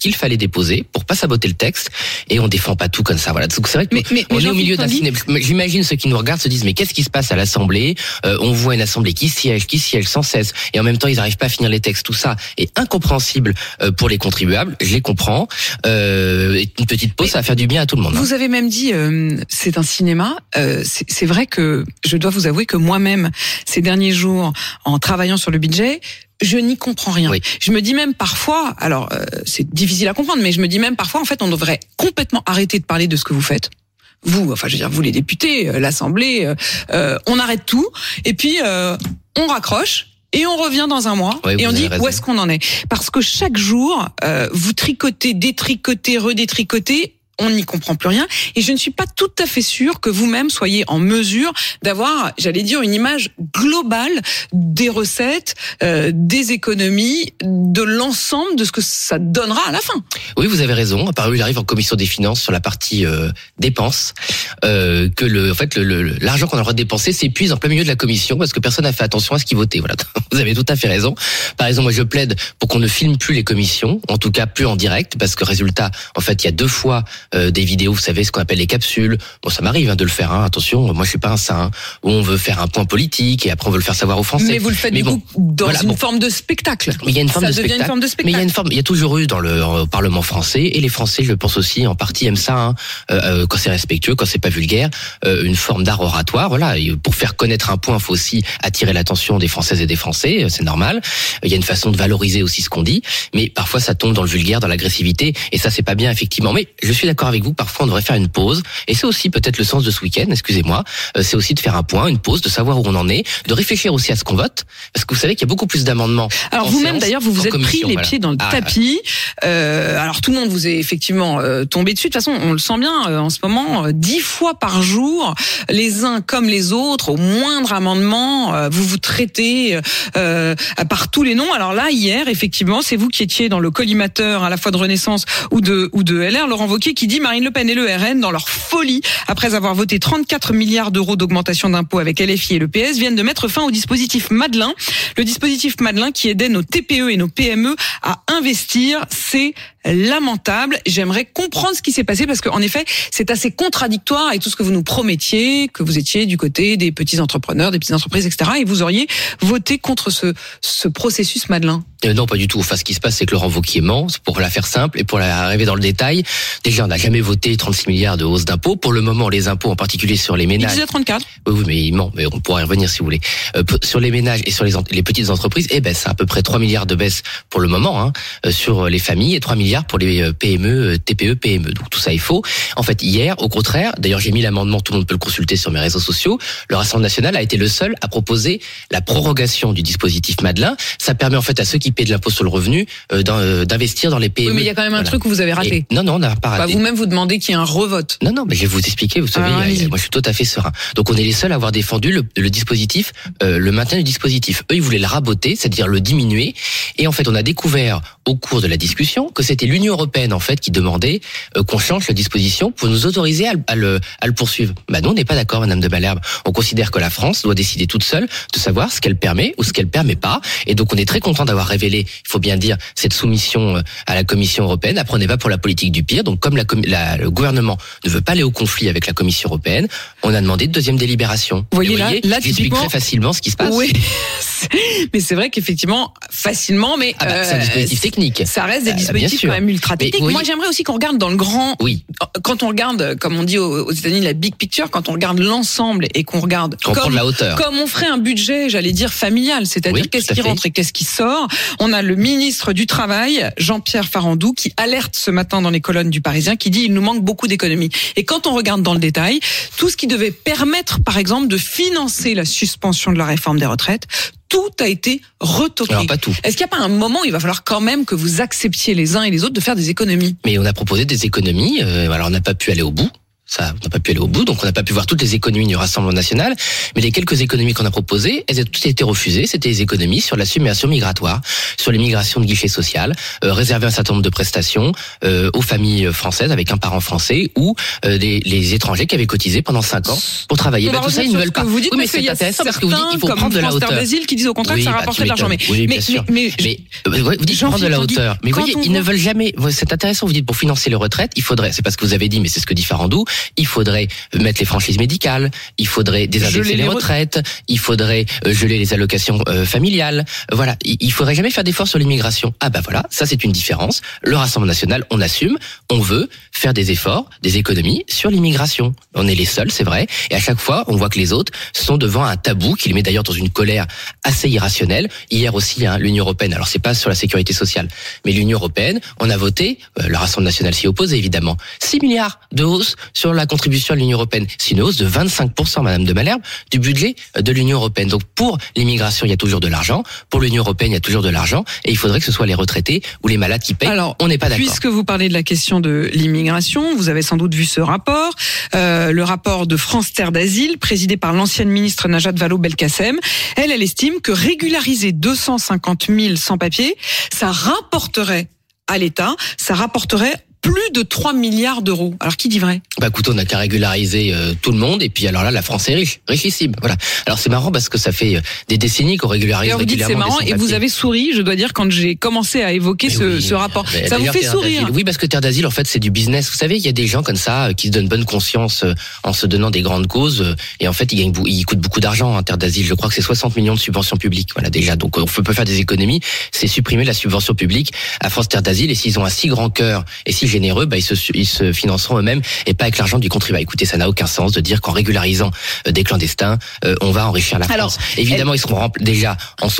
qu'il fallait déposer pour pas saboter le texte, et on défend pas tout comme ça. Voilà. Donc c'est vrai que on est au milieu d'un cinéma. J'imagine ceux qui nous regardent se disent mais qu'est-ce qui se passe à l'Assemblée? On voit une Assemblée qui siège sans cesse, et en même temps ils n'arrivent pas à finir les textes. Tout ça est incompréhensible pour les contribuables. Je les comprends. Une petite pause, ça va faire du bien à tout le monde. Vous avez même dit c'est un cinéma. C'est vrai que je dois vous avouer que moi-même ces derniers jours, en travaillant sur le budget, je n'y comprends rien. Oui. Je me dis même parfois, alors c'est difficile à comprendre, mais je me dis même parfois, en fait, on devrait complètement arrêter de parler de ce que vous faites. Vous, enfin, je veux dire, vous les députés, l'Assemblée, on arrête tout, et puis on raccroche. Et on revient dans un mois, et on dit où est-ce qu'on en est. Parce que chaque jour, vous tricotez, détricotez, redétricotez, on n'y comprend plus rien. Et je ne suis pas tout à fait sûre que vous-même soyez en mesure d'avoir, j'allais dire, une image globale des recettes, des économies, de l'ensemble de ce que ça donnera à la fin. Oui, vous avez raison. Apparemment, il arrive en commission des finances sur la partie dépenses, que l'argent qu'on a le droit de dépenser s'épuise en plein milieu de la commission parce que personne n'a fait attention à ce qui votait. Voilà. Vous avez tout à fait raison. Par exemple, moi, je plaide pour qu'on ne filme plus les commissions, en tout cas plus en direct, parce que résultat, en fait, il y a 2 fois des vidéos, vous savez, ce qu'on appelle les capsules. Bon, ça m'arrive de le faire, attention, moi je suis pas un saint, où on veut faire un point politique et après on veut le faire savoir aux Français. Mais vous le faites dans une forme de spectacle. Mais il y a une forme de spectacle. Mais il y a toujours eu dans le Parlement français, et les Français, je pense aussi, en partie aiment ça, quand c'est respectueux, quand c'est pas vulgaire, une forme d'art oratoire. Voilà, et pour faire connaître un point, il faut aussi attirer l'attention des Françaises et des Français, c'est normal. Il y a une façon de valoriser aussi ce qu'on dit, mais parfois ça tombe dans le vulgaire, dans l'agressivité, et ça c'est pas bien effectivement. Mais je suis d'accord avec vous, parfois on devrait faire une pause, et c'est aussi peut-être le sens de ce week-end, excusez-moi, c'est aussi de faire un point, une pause, de savoir où on en est, de réfléchir aussi à ce qu'on vote, parce que vous savez qu'il y a beaucoup plus d'amendements. Alors vous-même d'ailleurs, vous vous êtes pris les pieds dans le tapis, alors tout le monde vous est effectivement tombé dessus, de toute façon on le sent bien en ce moment, 10 fois par jour, les uns comme les autres, au moindre amendement, vous vous traitez par tous les noms. Alors là, hier, effectivement, c'est vous qui étiez dans le collimateur à la fois de Renaissance ou de LR, Laurent Wauquiez, qui dit Marine Le Pen et le RN, dans leur folie, après avoir voté 34 milliards d'euros d'augmentation d'impôts avec LFI et le PS, viennent de mettre fin au dispositif Madelin. Le dispositif Madelin qui aidait nos TPE et nos PME à investir, c'est lamentable. J'aimerais comprendre ce qui s'est passé parce qu'en effet, c'est assez contradictoire avec tout ce que vous nous promettiez, que vous étiez du côté des petits entrepreneurs, des petites entreprises, etc. Et vous auriez voté contre ce processus Madelin. Non, pas du tout. Enfin, ce qui se passe, c'est que Laurent Wauquiez ment, pour la faire simple et pour arriver dans le détail. Déjà, on n'a jamais voté 36 milliards de hausse d'impôts. Pour le moment, les impôts, en particulier sur les ménages. Il disait 34. Oui, mais il ment. Mais on pourra y revenir si vous voulez. Sur les ménages et sur les petites entreprises, c'est à peu près 3 milliards de baisse pour le moment, sur les familles, et 3 milliards pour les PME, TPE, PME. Donc tout ça est faux. En fait, hier, au contraire, d'ailleurs, j'ai mis l'amendement, tout le monde peut le consulter sur mes réseaux sociaux. Le Rassemblement national a été le seul à proposer la prorogation du dispositif Madelin. Ça permet en fait à ceux qui paient de l'impôt sur le revenu d'investir dans les PME. Oui, mais il y a quand même un truc que vous avez raté. Non, on n'a pas raté. Vous-même, vous demandez qu'il y ait un revote. Non, mais je vais vous expliquer. Vous savez, moi, je suis tout à fait serein. Donc, on est les seuls à avoir défendu le dispositif, le maintien du dispositif. Eux, ils voulaient le raboter, c'est-à-dire le diminuer. Et en fait, on a découvert au cours de la discussion que c'était l'Union européenne, en fait, qui demandait qu'on change la disposition pour nous autoriser à le poursuivre. Nous, on n'est pas d'accord, Madame de Malherbe. On considère que la France doit décider toute seule de savoir ce qu'elle permet ou ce qu'elle permet pas. Et donc, on est très content d'avoir révélé, il faut bien dire, cette soumission à la Commission européenne. Après, on n'est pas pour la politique du pire. Donc, comme le gouvernement ne veut pas aller au conflit avec la Commission européenne, on a demandé de deuxième délibération. Vous voyez, là j'explique très facilement ce qui se passe. Oui, mais c'est vrai qu'effectivement, facilement, mais c'est un dispositif technique. Ça reste des dispositifs quand même ultra techniques. Moi, j'aimerais aussi qu'on regarde dans le grand. Oui. Quand on regarde, comme on dit aux États-Unis, la big picture, quand on regarde l'ensemble et qu'on regarde comme la hauteur, comme on ferait un budget, j'allais dire familial, c'est-à-dire qu'est-ce qui rentre et qu'est-ce qui sort. On a le ministre du Travail, Jean-Pierre Farandou, qui alerte ce matin dans les colonnes du Parisien, qui dit il nous manque beaucoup d'économies. Et quand on regarde dans le détail, tout ce qui devait permettre, par exemple, de financer la suspension de la réforme des retraites, tout a été retoqué. Alors, pas tout. Est-ce qu'il n'y a pas un moment où il va falloir quand même que vous acceptiez les uns et les autres de faire des économies? Mais on a proposé des économies, alors on n'a pas pu aller au bout. Ça, on n'a pas pu aller au bout, donc on n'a pas pu voir toutes les économies du Rassemblement national. Mais les quelques économies qu'on a proposées, elles ont toutes été refusées. C'était des économies sur la submersion migratoire, sur l'immigration de guichet social, réserver un certain nombre de prestations aux familles françaises avec un parent français ou les étrangers qui avaient cotisé pendant 5 ans pour travailler. Tout ça, ils ne veulent pas. Vous dites, oui, mais c'est intéressant parce que vous dites qu'il faut prendre de la hauteur. d'asile qui disent au contraire que ça rapporterait de l'argent. Oui, bien sûr. Mais vous dites prendre de la hauteur. Mais vous voyez, ils ne veulent jamais. C'est intéressant. Vous dites pour financer les retraites, il faudrait. C'est pas ce que vous avez dit, mais c'est ce que dit Farandou. Il faudrait mettre les franchises médicales. Il faudrait désindexer les retraites. Il faudrait geler les allocations familiales. Voilà. Il faudrait jamais faire d'efforts sur l'immigration. Ah bah voilà, ça c'est une différence. Le Rassemblement national, on assume. On veut faire des efforts, des économies sur l'immigration. On est les seuls, c'est vrai. Et à chaque fois, on voit que les autres sont devant un tabou qui les met d'ailleurs dans une colère assez irrationnelle. Hier aussi, l'Union européenne. Alors c'est pas sur la sécurité sociale, mais l'Union européenne, on a voté. Le Rassemblement national s'y oppose évidemment. 6 milliards de hausse sur la contribution à l'Union européenne. C'est une hausse de 25%, Madame de Malherbe, du budget de l'Union européenne. Donc pour l'immigration, il y a toujours de l'argent. Pour l'Union européenne, il y a toujours de l'argent. Et il faudrait que ce soit les retraités ou les malades qui payent. Alors, on n'est pas d'accord. Puisque vous parlez de la question de l'immigration, vous avez sans doute vu ce rapport, le rapport de France Terre d'Asile, présidé par l'ancienne ministre Najat Vallaud-Belkacem. Elle estime que régulariser 250 000 sans-papiers, ça rapporterait à l'État, ça rapporterait plus de 3 milliards d'euros. Alors qui dit vrai ? Bah écoute, on n'a qu'à régulariser tout le monde et puis alors là la France est riche, richissime. Voilà. Alors c'est marrant parce que ça fait des décennies qu'on régularise régulièrement. C'est marrant et vous avez souri, je dois dire, quand j'ai commencé à évoquer ce rapport. Ça vous fait sourire ? Oui, parce que Terre d'Asile en fait c'est du business. Vous savez, il y a des gens comme ça qui se donnent bonne conscience en se donnant des grandes causes et en fait ils coûtent beaucoup d'argent. Terre d'Asile, je crois que c'est 60 millions de subventions publiques. Voilà déjà. Donc on peut faire des économies. C'est supprimer la subvention publique à France Terre d'Asile et s'ils ont un si grand cœur et si généreux, bah ils se financeront eux-mêmes et pas avec l'argent du contribuable. Écoutez, ça n'a aucun sens de dire qu'en régularisant des clandestins, on va enrichir la France. Alors, évidemment, ils seront déjà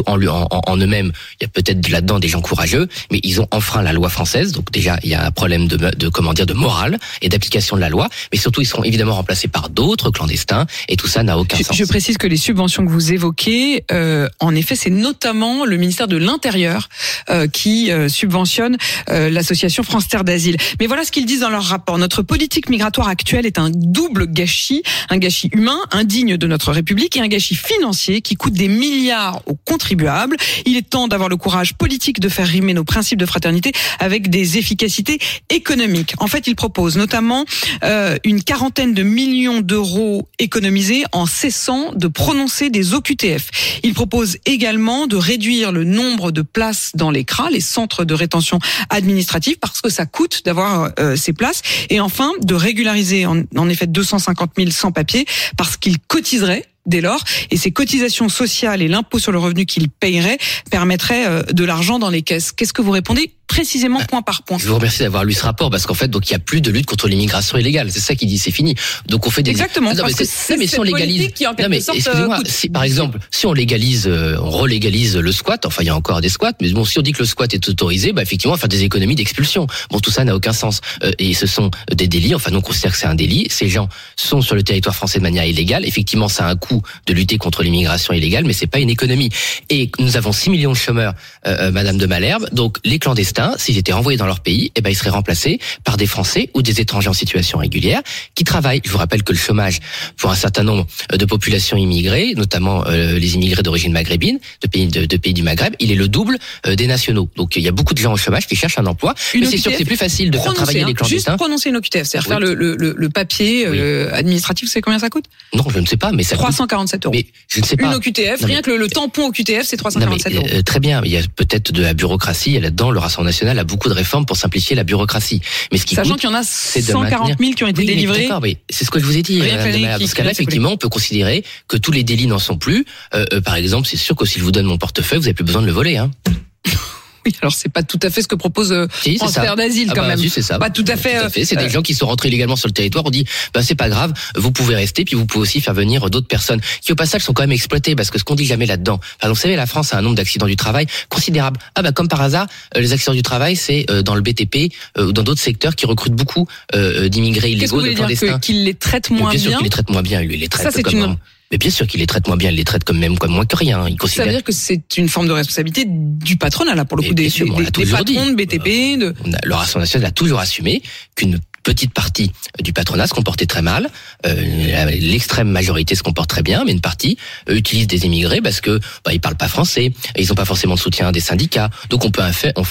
en eux-mêmes. Il y a peut-être là-dedans des gens courageux, mais ils ont enfreint la loi française. Donc déjà, il y a un problème de morale et d'application de la loi. Mais surtout, ils seront évidemment remplacés par d'autres clandestins et tout ça n'a aucun sens. Je précise que les subventions que vous évoquez, en effet, c'est notamment le ministère de l'Intérieur qui subventionne l'association France Terre d'Asile. Mais voilà ce qu'ils disent dans leur rapport. Notre politique migratoire actuelle est un double gâchis, un gâchis humain, indigne de notre République, et un gâchis financier qui coûte des milliards aux contribuables. Il est temps d'avoir le courage politique de faire rimer nos principes de fraternité avec des efficacités économiques. En fait, ils proposent notamment une 40aine de millions d'euros économisés en cessant de prononcer des OQTF. Ils proposent également de réduire le nombre de places dans les CRA, les centres de rétention administrative, parce que ça coûte d'avoir ces places, et enfin de régulariser en effet 250 000 sans-papiers parce qu'ils cotiseraient dès lors, et ces cotisations sociales et l'impôt sur le revenu qu'ils paieraient permettraient de l'argent dans les caisses. Qu'est-ce que vous répondez précisément point par point? Je vous remercie d'avoir lu ce rapport parce qu'en fait, donc il y a plus de lutte contre l'immigration illégale. C'est ça qui dit, c'est fini. Donc on fait des exactement. Non, parce que c'est si on légalise, qui en quelque sorte, excusez-moi, si par exemple, si on légalise, on relégalise le squat. Enfin, il y a encore des squats, mais bon, si on dit que le squat est autorisé, bah effectivement, on va faire des économies d'expulsion. Bon, tout ça n'a aucun sens. Et ce sont des délits. Enfin, nous on considère que c'est un délit. Ces gens sont sur le territoire français de manière illégale. Effectivement, ça a un coût de lutter contre l'immigration illégale, mais c'est pas une économie. Et nous avons 6 millions de chômeurs, Madame de Malherbe. Donc les clandestins, s'ils étaient renvoyés dans leur pays, eh ben ils seraient remplacés par des Français ou des étrangers en situation régulière qui travaillent. Je vous rappelle que le chômage pour un certain nombre de populations immigrées, notamment les immigrés d'origine maghrébine, de pays du Maghreb, il est le double des nationaux. Donc il y a beaucoup de gens au chômage qui cherchent un emploi. Mais c'est sûr que c'est plus facile de faire travailler les clandestins. Juste prononcer une OQTF, c'est-à-dire faire le papier administratif. Vous savez combien ça coûte? Non, je ne sais pas, mais ça 347 €. Mais je ne sais pas. Une OQTF, rien que le tampon OQTF, c'est 347 €. Très bien, il y a peut-être de la bureaucratie là-dedans. Le Rassemblement national a beaucoup de réformes pour simplifier la bureaucratie. Mais ce qui sachant qu'il y en a 140 000 qui ont été délivrés. D'accord, mais c'est ce que je vous ai dit. Dans ce cas-là, effectivement, on peut considérer que tous les délits n'en sont plus. Par exemple, c'est sûr que si je vous donne mon portefeuille, vous n'avez plus besoin de le voler, hein. Oui, alors c'est pas tout à fait ce que propose France Terre d'Asile quand même. Si, c'est ça. Pas tout à fait. C'est des gens qui sont rentrés illégalement sur le territoire. On dit, c'est pas grave, vous pouvez rester, puis vous pouvez aussi faire venir d'autres personnes qui au passage sont quand même exploitées, parce que ce qu'on dit jamais là-dedans. Par exemple, vous savez, la France a un nombre d'accidents du travail considérable. Comme par hasard, les accidents du travail, c'est dans le BTP ou dans d'autres secteurs qui recrutent beaucoup d'immigrés illégaux, de clandestins. Qu'est-ce que qu'ils les traitent moins bien? Bien sûr qu'ils les traitent moins bien. Lui, il les traite ça, c'est comme mais bien sûr qu'il les traite moins bien, il les traite comme moins que rien. Ça veut dire que c'est une forme de responsabilité du patronat, là, pour le coup, des patrons de BTP. Le Rassemblement national a toujours assumé qu'une petite partie du patronat se comportait très mal, l'extrême majorité se comporte très bien, mais une partie utilise des immigrés parce que ils parlent pas français, ils ont pas forcément de soutien des syndicats, donc on peut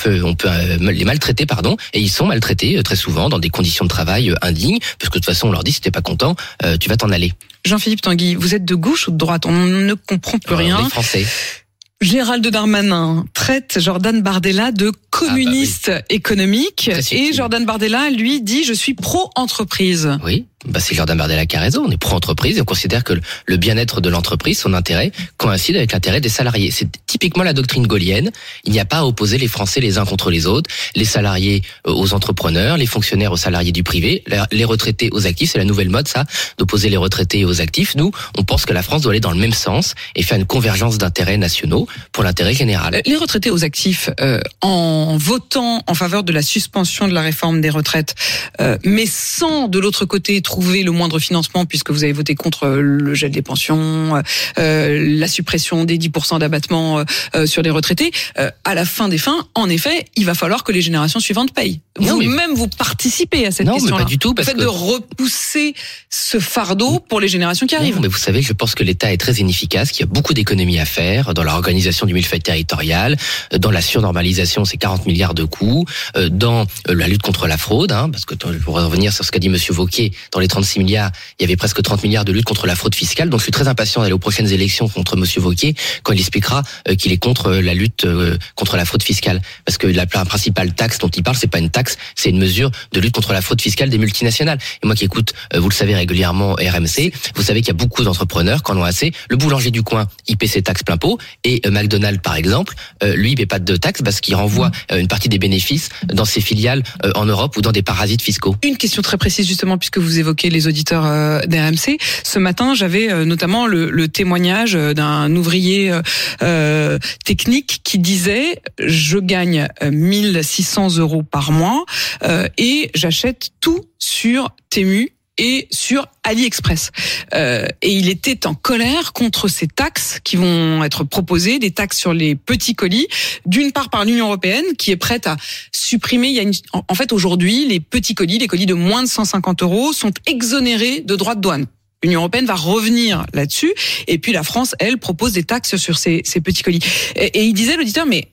les maltraiter, et ils sont maltraités très souvent dans des conditions de travail indignes, parce que de toute façon on leur dit si t'es pas content, tu vas t'en aller. Jean-Philippe Tanguy, vous êtes de gauche ou de droite? On ne comprend plus rien. Les Français. Gérald Darmanin traite Jordan Bardella de communiste économique, et Jordan Bardella, lui, dit je suis pro-entreprise. Oui, c'est Jordan Bardella qui a raison, on est pro-entreprise et on considère que le bien-être de l'entreprise, son intérêt, coïncide avec l'intérêt des salariés. C'est typiquement la doctrine gaullienne, il n'y a pas à opposer les Français les uns contre les autres, les salariés aux entrepreneurs, les fonctionnaires aux salariés du privé, les retraités aux actifs, c'est la nouvelle mode ça, d'opposer les retraités aux actifs. Nous, on pense que la France doit aller dans le même sens et faire une convergence d'intérêts nationaux pour l'intérêt général. Les retraités aux actifs, en votant en faveur de la suspension de la réforme des retraites, mais sans de l'autre côté trouver le moindre financement, puisque vous avez voté contre le gel des pensions, la suppression des 10% d'abattement sur les retraités, à la fin des fins, en effet, il va falloir que les générations suivantes payent. Vous participez à cette question-là. Non, mais pas du tout. Parce que de repousser ce fardeau pour les générations qui arrivent. Non, mais vous savez, je pense que l'État est très inefficace, qu'il y a beaucoup d'économies à faire dans l'organisation du millefeuille territorial, dans la surnormalisation, c'est 40 milliards de coûts, dans la lutte contre la fraude, parce que pour revenir sur ce qu'a dit Monsieur Wauquiez, dans les 36 milliards, il y avait presque 30 milliards de lutte contre la fraude fiscale. Donc je suis très impatient d'aller aux prochaines élections contre Monsieur Wauquiez quand il expliquera qu'il est contre la lutte contre la fraude fiscale. Parce que la principale taxe dont il parle, c'est pas une taxe, c'est une mesure de lutte contre la fraude fiscale des multinationales. Et moi qui écoute, vous le savez régulièrement, RMC, vous savez qu'il y a beaucoup d'entrepreneurs qui en ont assez. Le boulanger du coin, il paie ses taxes plein pot, et McDonald's par exemple, lui il paie pas de taxes parce qu'il renvoie une partie des bénéfices dans ses filiales en Europe ou dans des parasites fiscaux. Une question très précise justement, puisque vous évoquez les auditeurs d'RMC. Ce matin, j'avais notamment le témoignage d'un ouvrier technique qui disait je gagne 1600 € par mois et j'achète tout sur Temu et sur AliExpress. Et il était en colère contre ces taxes qui vont être proposées, des taxes sur les petits colis, d'une part par l'Union européenne qui est prête à supprimer. En fait, aujourd'hui, les petits colis, les colis de moins de 150 € sont exonérés de droits de douane. L'Union européenne va revenir là-dessus, et puis la France, elle, propose des taxes sur ces petits colis. Et il disait, l'auditeur, mais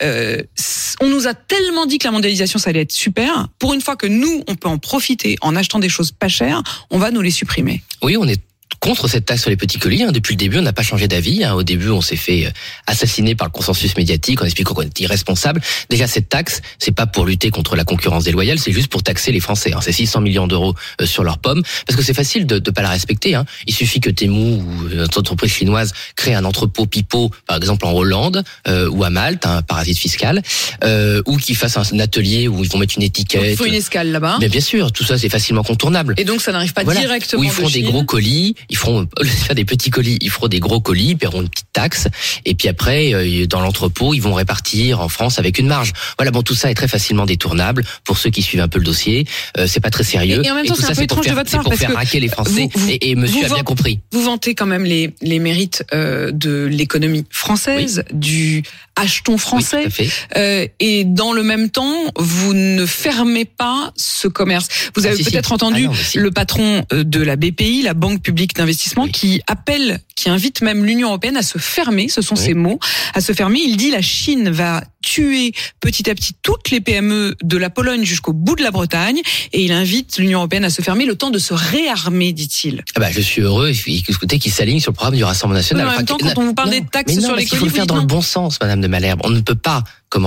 on nous a tellement dit que la mondialisation, ça allait être super. Pour une fois que nous, on peut en profiter en achetant des choses pas chères, on va nous les supprimer. Oui, on est contre cette taxe sur les petits colis. Depuis le début, on n'a pas changé d'avis. Au début, on s'est fait assassiner par le consensus médiatique en expliquant qu'on était irresponsable. Déjà, cette taxe, c'est pas pour lutter contre la concurrence déloyale, c'est juste pour taxer les Français. C'est 600 millions d'euros sur leurs pommes, parce que c'est facile de pas la respecter. Il suffit que Temu ou une entreprise chinoise crée un entrepôt pipeau, par exemple en Hollande ou à Malte, un parasite fiscal, ou qu'ils fassent un atelier où ils vont mettre une étiquette. Donc, il faut une escale là-bas. Mais bien sûr, tout ça, c'est facilement contournable. Et donc, ça n'arrive pas directement. Où ils font des gros colis. Ils feront des petits colis, ils feront des gros colis, ils paieront une petite taxe, et puis après, dans l'entrepôt, ils vont répartir en France avec une marge. Voilà, tout ça est très facilement détournable pour ceux qui suivent un peu le dossier. C'est pas très sérieux. Et en même temps, c'est un peu étrange de votre part, parce que c'est pour faire raquer les Français. Et monsieur a bien compris. Vous vantez quand même les mérites de l'économie française, du achetons français. Oui, tout à fait. Et dans le même temps, vous ne fermez pas ce commerce. Vous avez peut-être entendu le patron de la BPI, la Banque publique d'investissement, qui invite même l'Union européenne à se fermer, ce sont ses mots, à se fermer. Il dit la Chine va tuer petit à petit toutes les PME de la Pologne jusqu'au bout de la Bretagne, et il invite l'Union européenne à se fermer le temps de se réarmer, dit-il. Je suis heureux, écoutez, qu'il s'aligne sur le programme du Rassemblement national. En même temps, quand on vous parle des taxes sur les colis, il faut le faire dans le bon sens, Madame de Malherbe. On ne peut pas,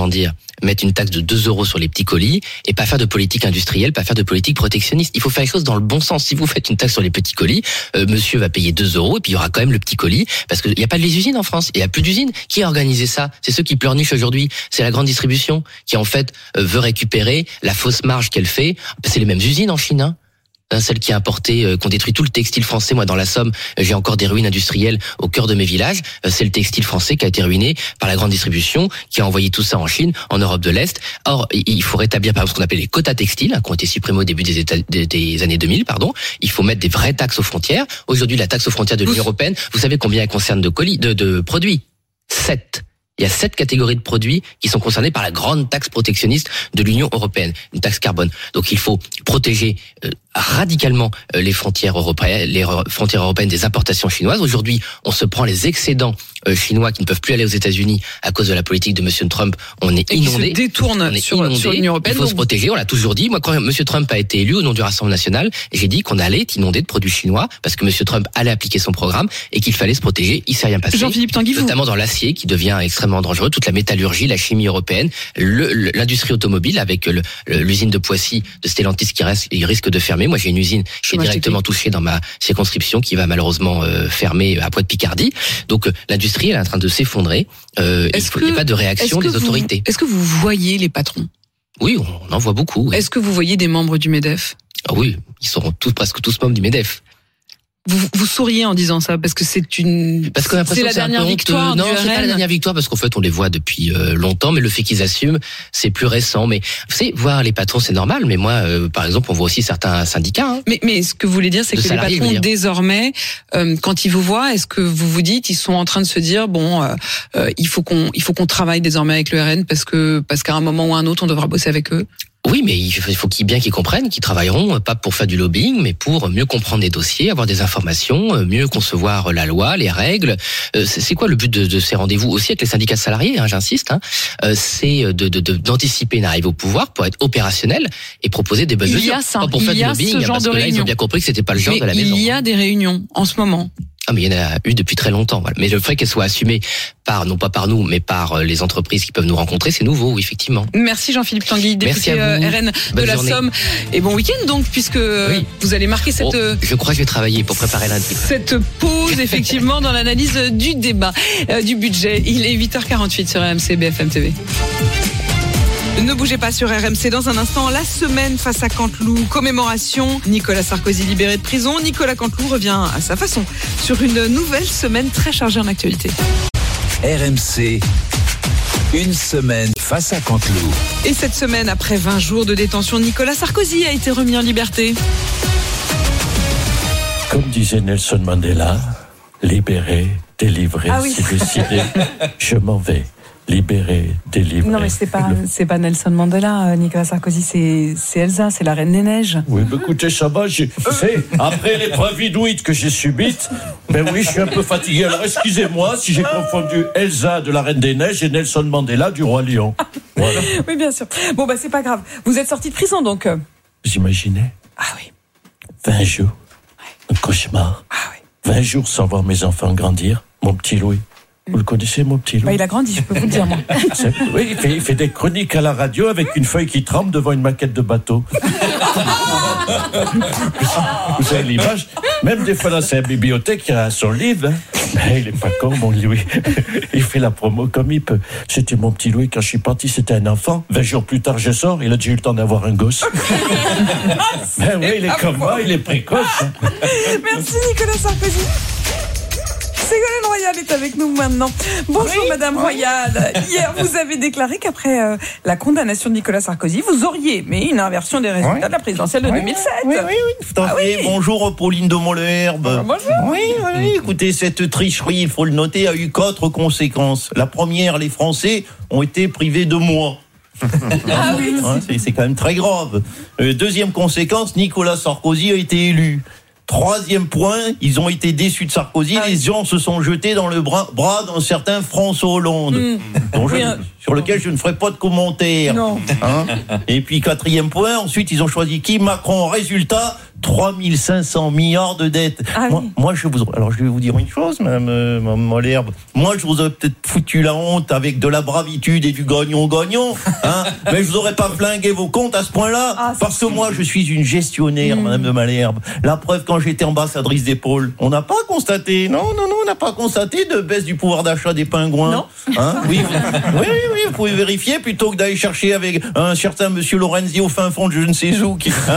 mettre une taxe de 2 € sur les petits colis et pas faire de politique industrielle, pas faire de politique protectionniste. Il faut faire les choses dans le bon sens. Si vous faites une taxe sur les petits colis, monsieur va payer 2 € et puis il y aura quand même le petit colis, parce qu'il n'y a pas de les usines en France. Il n'y a plus d'usines. Qui a organisé ça? C'est ceux qui pleurnichent aujourd'hui. C'est la grande distribution qui en fait veut récupérer la fausse marge qu'elle fait. C'est les mêmes usines en Chine. Celle qui a importé, qui ont détruit tout le textile français. Moi, dans la Somme, j'ai encore des ruines industrielles au cœur de mes villages. C'est le textile français qui a été ruiné par la grande distribution, qui a envoyé tout ça en Chine, en Europe de l'Est. Or, il faut rétablir, par exemple, ce qu'on appelle les quotas textiles, qui ont été supprimés au début des années 2000, Il faut mettre des vraies taxes aux frontières. Aujourd'hui, la taxe aux frontières de l'Union européenne, vous savez combien elle concerne de produits? 7. Il y a 7 catégories de produits qui sont concernés par la grande taxe protectionniste de l'Union européenne, une taxe carbone. Donc il faut protéger radicalement les frontières européennes des importations chinoises. Aujourd'hui, on se prend les excédents chinois qui ne peuvent plus aller aux États-Unis à cause de la politique de M. Trump. On est inondé. Qui se détourne sur l'Union européenne. Il faut se protéger. On l'a toujours dit. Moi, quand M. Trump a été élu au nom du Rassemblement national, j'ai dit qu'on allait être inondé de produits chinois parce que M. Trump allait appliquer son programme et qu'il fallait se protéger. Il s'est rien passé. Jean-Philippe Tanguy, notamment dans l'acier qui devient extrêmement dangereux, toute la métallurgie, la chimie européenne, l'industrie automobile avec l'usine de Poissy de Stellantis qui risque de fermer. Moi, j'ai une usine qui est directement touchée dans ma circonscription qui va malheureusement fermer à Poix-de-Picardie. Donc l'industrie elle est en train de s'effondrer. Il n'y a pas de réaction des autorités. Est-ce que vous voyez les patrons ? Oui, on en voit beaucoup. Oui. Est-ce que vous voyez des membres du MEDEF ? Ah oui, ils seront presque tous membres du MEDEF. Vous souriez en disant ça parce que c'est la dernière victoire. Non, c'est pas la dernière victoire parce qu'en fait on les voit depuis longtemps, mais le fait qu'ils assument c'est plus récent. Mais vous savez, voir les patrons c'est normal, mais moi par exemple on voit aussi certains syndicats. Hein, mais ce que vous voulez dire c'est que les patrons désormais quand ils vous voient, est-ce que vous vous dites ils sont en train de se dire il faut qu'on travaille désormais avec le RN parce qu'à un moment ou à un autre on devra bosser avec eux? Oui, mais il faut qu'ils comprennent qu'ils travailleront pas pour faire du lobbying, mais pour mieux comprendre les dossiers, avoir des informations, mieux concevoir la loi, les règles. C'est quoi le but de ces rendez-vous aussi avec les syndicats salariés, hein, j'insiste, c'est d'anticiper une arrivée au pouvoir pour être opérationnel et proposer des bonnes mesures. Pas pour faire du lobbying, parce que là ils ont bien compris que c'était pas le genre de la maison. Il y a des réunions en ce moment. Ah, mais il y en a eu depuis très longtemps. Voilà. Mais le fait qu'elle soit assumée non pas par nous, mais par les entreprises qui peuvent nous rencontrer, c'est nouveau, oui, effectivement. Merci Jean-Philippe Tanguy, député RN de la Somme. Et bon week-end donc, puisque vous allez marquer cette... je crois que je vais travailler pour préparer lundi. Cette pause, effectivement, dans l'analyse du débat, du budget. Il est 8h48 sur RMC BFM TV. Ne bougez pas sur RMC. Dans un instant, la semaine face à Canteloup, commémoration. Nicolas Sarkozy libéré de prison. Nicolas Canteloup revient à sa façon sur une nouvelle semaine très chargée en actualité. RMC, une semaine face à Canteloup. Et cette semaine, après 20 jours de détention, Nicolas Sarkozy a été remis en liberté. Comme disait Nelson Mandela, libéré, délivré, c'est décidé, je m'en vais. Libéré, délivré. Non mais c'est pas Nelson Mandela, Nicolas Sarkozy, c'est Elsa, c'est la Reine des Neiges. Oui, mais écoutez, ça va, après l'épreuve inouïe que j'ai subite, je suis un peu fatigué. Alors excusez-moi si j'ai confondu Elsa de la Reine des Neiges et Nelson Mandela du Roi Lion. Voilà. Oui, bien sûr. Bon, c'est pas grave. Vous êtes sorti de prison donc. Vous imaginez ? Ah oui. 20 jours. Un cauchemar. Ah oui. 20 jours sans voir mes enfants grandir. Mon petit Louis. Vous le connaissez, mon petit Louis ? Il a grandi, je peux vous le dire, moi. Oui, il fait des chroniques à la radio avec une feuille qui tremble devant une maquette de bateau. Vous savez l'image ? Même des fois dans sa bibliothèque, il y a son livre. Il est pas con, mon Louis. Il fait la promo comme il peut. C'était mon petit Louis, quand je suis parti, c'était un enfant. 20 jours plus tard, je sors, il a déjà eu le temps d'avoir un gosse. Oui, il est comme moi, il est précoce. Merci, Nicolas Sarkozy. Ségolène Royal est avec nous maintenant. Bonjour Madame Royal. Hier, vous avez déclaré qu'après la condamnation de Nicolas Sarkozy, vous auriez aimé une inversion des résultats de la présidentielle de 2007. Oui, tout à fait. Bonjour Pauline de Montlerbe. Bonjour. Oui, écoutez, cette tricherie, il faut le noter, a eu 4 conséquences. La première, les Français ont été privés de moi. Ah oui. C'est quand même très grave. Deuxième conséquence, Nicolas Sarkozy a été élu. Troisième point, ils ont été déçus de Sarkozy, les gens se sont jetés dans le bras d'un certain François Hollande, sur lequel je ne ferai pas de commentaires. Non. Et puis quatrième point, ensuite ils ont choisi qui ? Macron. Résultat, 3500 milliards de dettes. Moi, je vais vous dire une chose, Madame Mollherbe. Moi, je vous aurais peut-être foutu la honte avec de la bravitude et du gagnant-gagnant, mais je vous aurais pas flingué vos comptes à ce point-là, parce que moi, je suis une gestionnaire, Madame de Malherbe. La preuve, quand j'étais ambassadrice des pôles, on n'a pas constaté, on n'a pas constaté de baisse du pouvoir d'achat des pingouins. Non. Oui, vous pouvez vérifier plutôt que d'aller chercher avec un certain Monsieur Lorenzi au fin fond de je ne sais où,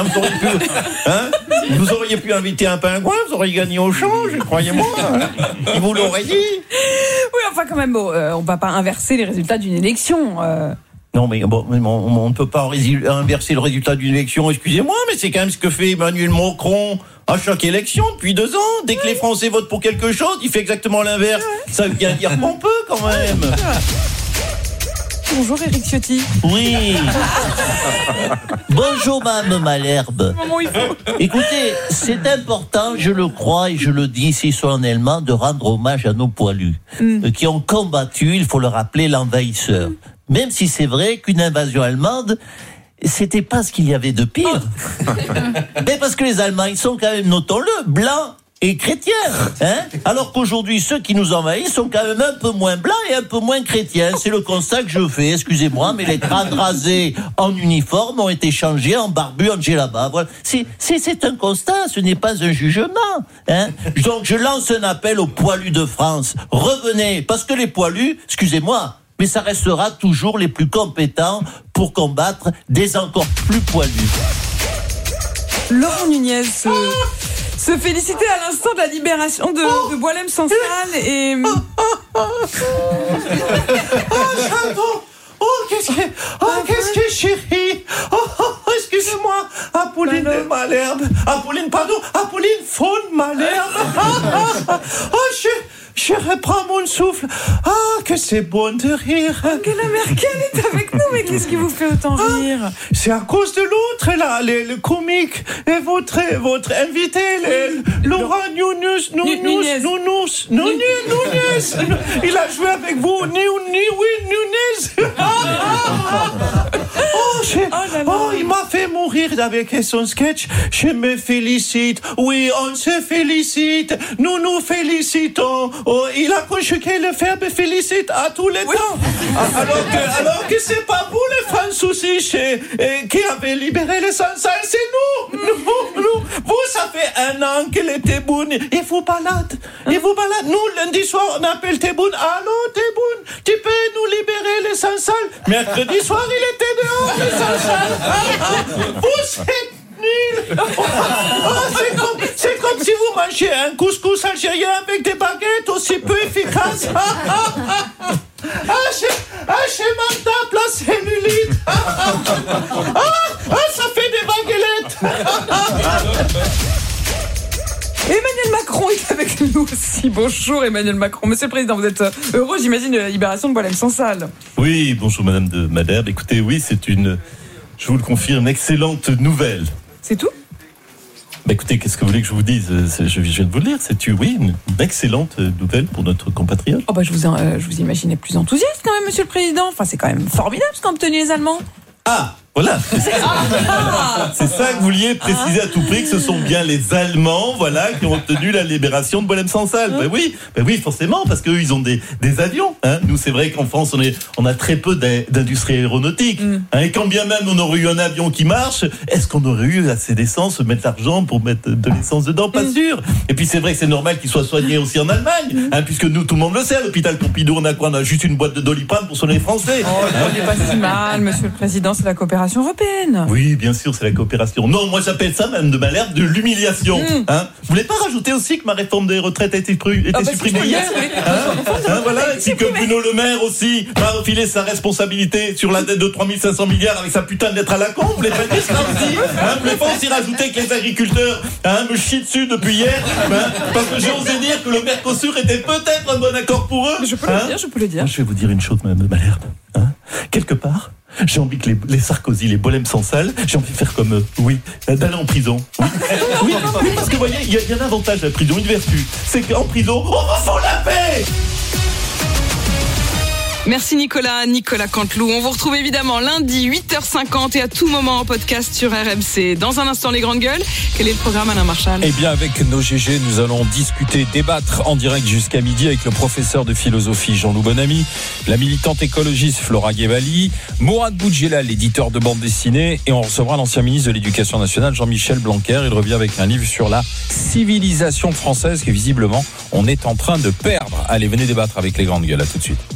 vous auriez pu inviter un pingouin, vous auriez gagné au change, croyez-moi. Il vous l'aurait dit. Oui, enfin quand même, on va pas inverser les résultats d'une élection. Non, mais on ne peut pas inverser le résultat d'une élection, excusez-moi, mais c'est quand même ce que fait Emmanuel Macron à chaque élection depuis 2 ans. Dès que les Français votent pour quelque chose, il fait exactement l'inverse. Ça veut bien dire qu'on peut quand même. Bonjour Éric Ciotti. Oui. Bonjour Mme Malherbe. Écoutez, c'est important, je le crois et je le dis ici solennellement, de rendre hommage à nos poilus qui ont combattu, il faut le rappeler, l'envahisseur. Même si c'est vrai qu'une invasion allemande, c'était pas ce qu'il y avait de pire. Mais parce que les Allemands, ils sont quand même, notons-le, blancs et chrétiens. Alors qu'aujourd'hui, ceux qui nous envahissent sont quand même un peu moins blancs et un peu moins chrétiens. C'est le constat que je fais, excusez-moi, mais les crânes rasés en uniforme ont été changés en barbus, en djellaba. Voilà. C'est un constat, ce n'est pas un jugement. Donc je lance un appel aux poilus de France. Revenez, parce que les poilus, excusez-moi, mais ça restera toujours les plus compétents pour combattre des encore plus poilus. Laurent Nunez se félicitait à l'instant de la libération de Boualem-Sansal et... j'adore. Qu'est-ce que chérie. Excusez-moi, Apolline Malherbe. Apolline Faune Malherbe. Je reprends mon souffle. Que c'est bon de rire. Angela Merkel est avec nous, mais qu'est-ce qui vous fait autant rire? C'est à cause de l'autre, là, le comique. Et votre invité, Laurent Nunez. Il a joué avec vous. Nunez. Il m'a fait mourir avec son sketch. Je me félicite. Oui, on se félicite. Nous nous félicitons. Il a conjugué le verbe félicite à tous les temps. Alors que c'est pas vous les Français qui avez libéré les Sansal, c'est nous. Vous, ça fait 1 an que les Tebboune, ils vous baladent. Nous, lundi soir, on appelle Tebboune. Allô, Tebboune, tu peux nous libérer les Sansal? Mercredi soir, il était dehors, les Sansal. Vous êtes nul. C'est comme si vous mangez un couscous algérien avec des baguettes aussi peu efficaces. Chez Martha, place cellulite. Ça fait des baguelettes. Emmanuel Macron est avec nous aussi. Bonjour Emmanuel Macron. Monsieur le Président, vous êtes heureux, j'imagine, de la libération de Boualem-Sansal. Oui, bonjour Madame de Malherbe. Écoutez, oui, c'est je vous le confirme, une excellente nouvelle. C'est tout ? Écoutez, qu'est-ce que vous voulez que je vous dise? Je viens de vous le dire. C'est une excellente nouvelle pour notre compatriote. Je vous imaginais plus enthousiaste quand même, Monsieur le Président. Enfin, c'est quand même formidable ce qu'ont obtenu les Allemands. Voilà, c'est ça que vous vouliez préciser à tout prix, que ce sont bien les Allemands, qui ont obtenu la libération de Boualem-Sansal. Ben oui, forcément, parce qu'eux, ils ont des avions. Nous, c'est vrai qu'en France, on a très peu d'industrie aéronautique. Et quand bien même on aurait eu un avion qui marche, est-ce qu'on aurait eu assez d'essence, mettre l'argent pour mettre de l'essence dedans? Pas sûr. Et puis c'est vrai que c'est normal qu'ils soient soignés aussi en Allemagne, puisque nous, tout le monde le sait, à l'hôpital Pompidou, on a quoi? On a juste une boîte de Doliprane pour soigner les Français. On n'est pas si mal, Monsieur le Président, c'est la coopération européenne. Oui, bien sûr, c'est la coopération. Non, moi j'appelle ça, Madame de Malherbe, de l'humiliation. Vous voulez pas rajouter aussi que ma réforme des retraites a été supprimée hier? Et puis que Bruno Le Maire aussi va refiler sa responsabilité sur la dette de 3500 milliards avec sa putain de lettre à la con. Vous voulez pas dire ça aussi? Vous voulez pas aussi rajouter que les agriculteurs me chient dessus depuis hier, parce que j'ai osé dire que le Mercosur était peut-être un bon accord pour eux? Je peux le dire. Moi, je vais vous dire une chose, Madame de Malherbe. Quelque part, j'ai envie que les Sarkozy, les Boualem-Sansal, j'ai envie de faire comme eux. Oui, d'aller en prison. Oui, parce que vous voyez, il y a un avantage à la prison, une vertu. C'est qu'en prison, on va faire la paix. Merci Nicolas Canteloup. On vous retrouve évidemment lundi 8h50 et à tout moment en podcast sur RMC. Dans un instant, les grandes gueules. Quel est le programme, Alain Marchal? Eh bien, avec nos GG, nous allons discuter, débattre en direct jusqu'à midi avec le professeur de philosophie Jean-Loup Bonamy, la militante écologiste Flora Guevali, Mourad Boudjelal, l'éditeur de bande dessinée, et on recevra l'ancien ministre de l'Éducation nationale Jean-Michel Blanquer. Il revient avec un livre sur la civilisation française que visiblement on est en train de perdre. Allez, venez débattre avec les grandes gueules. À tout de suite.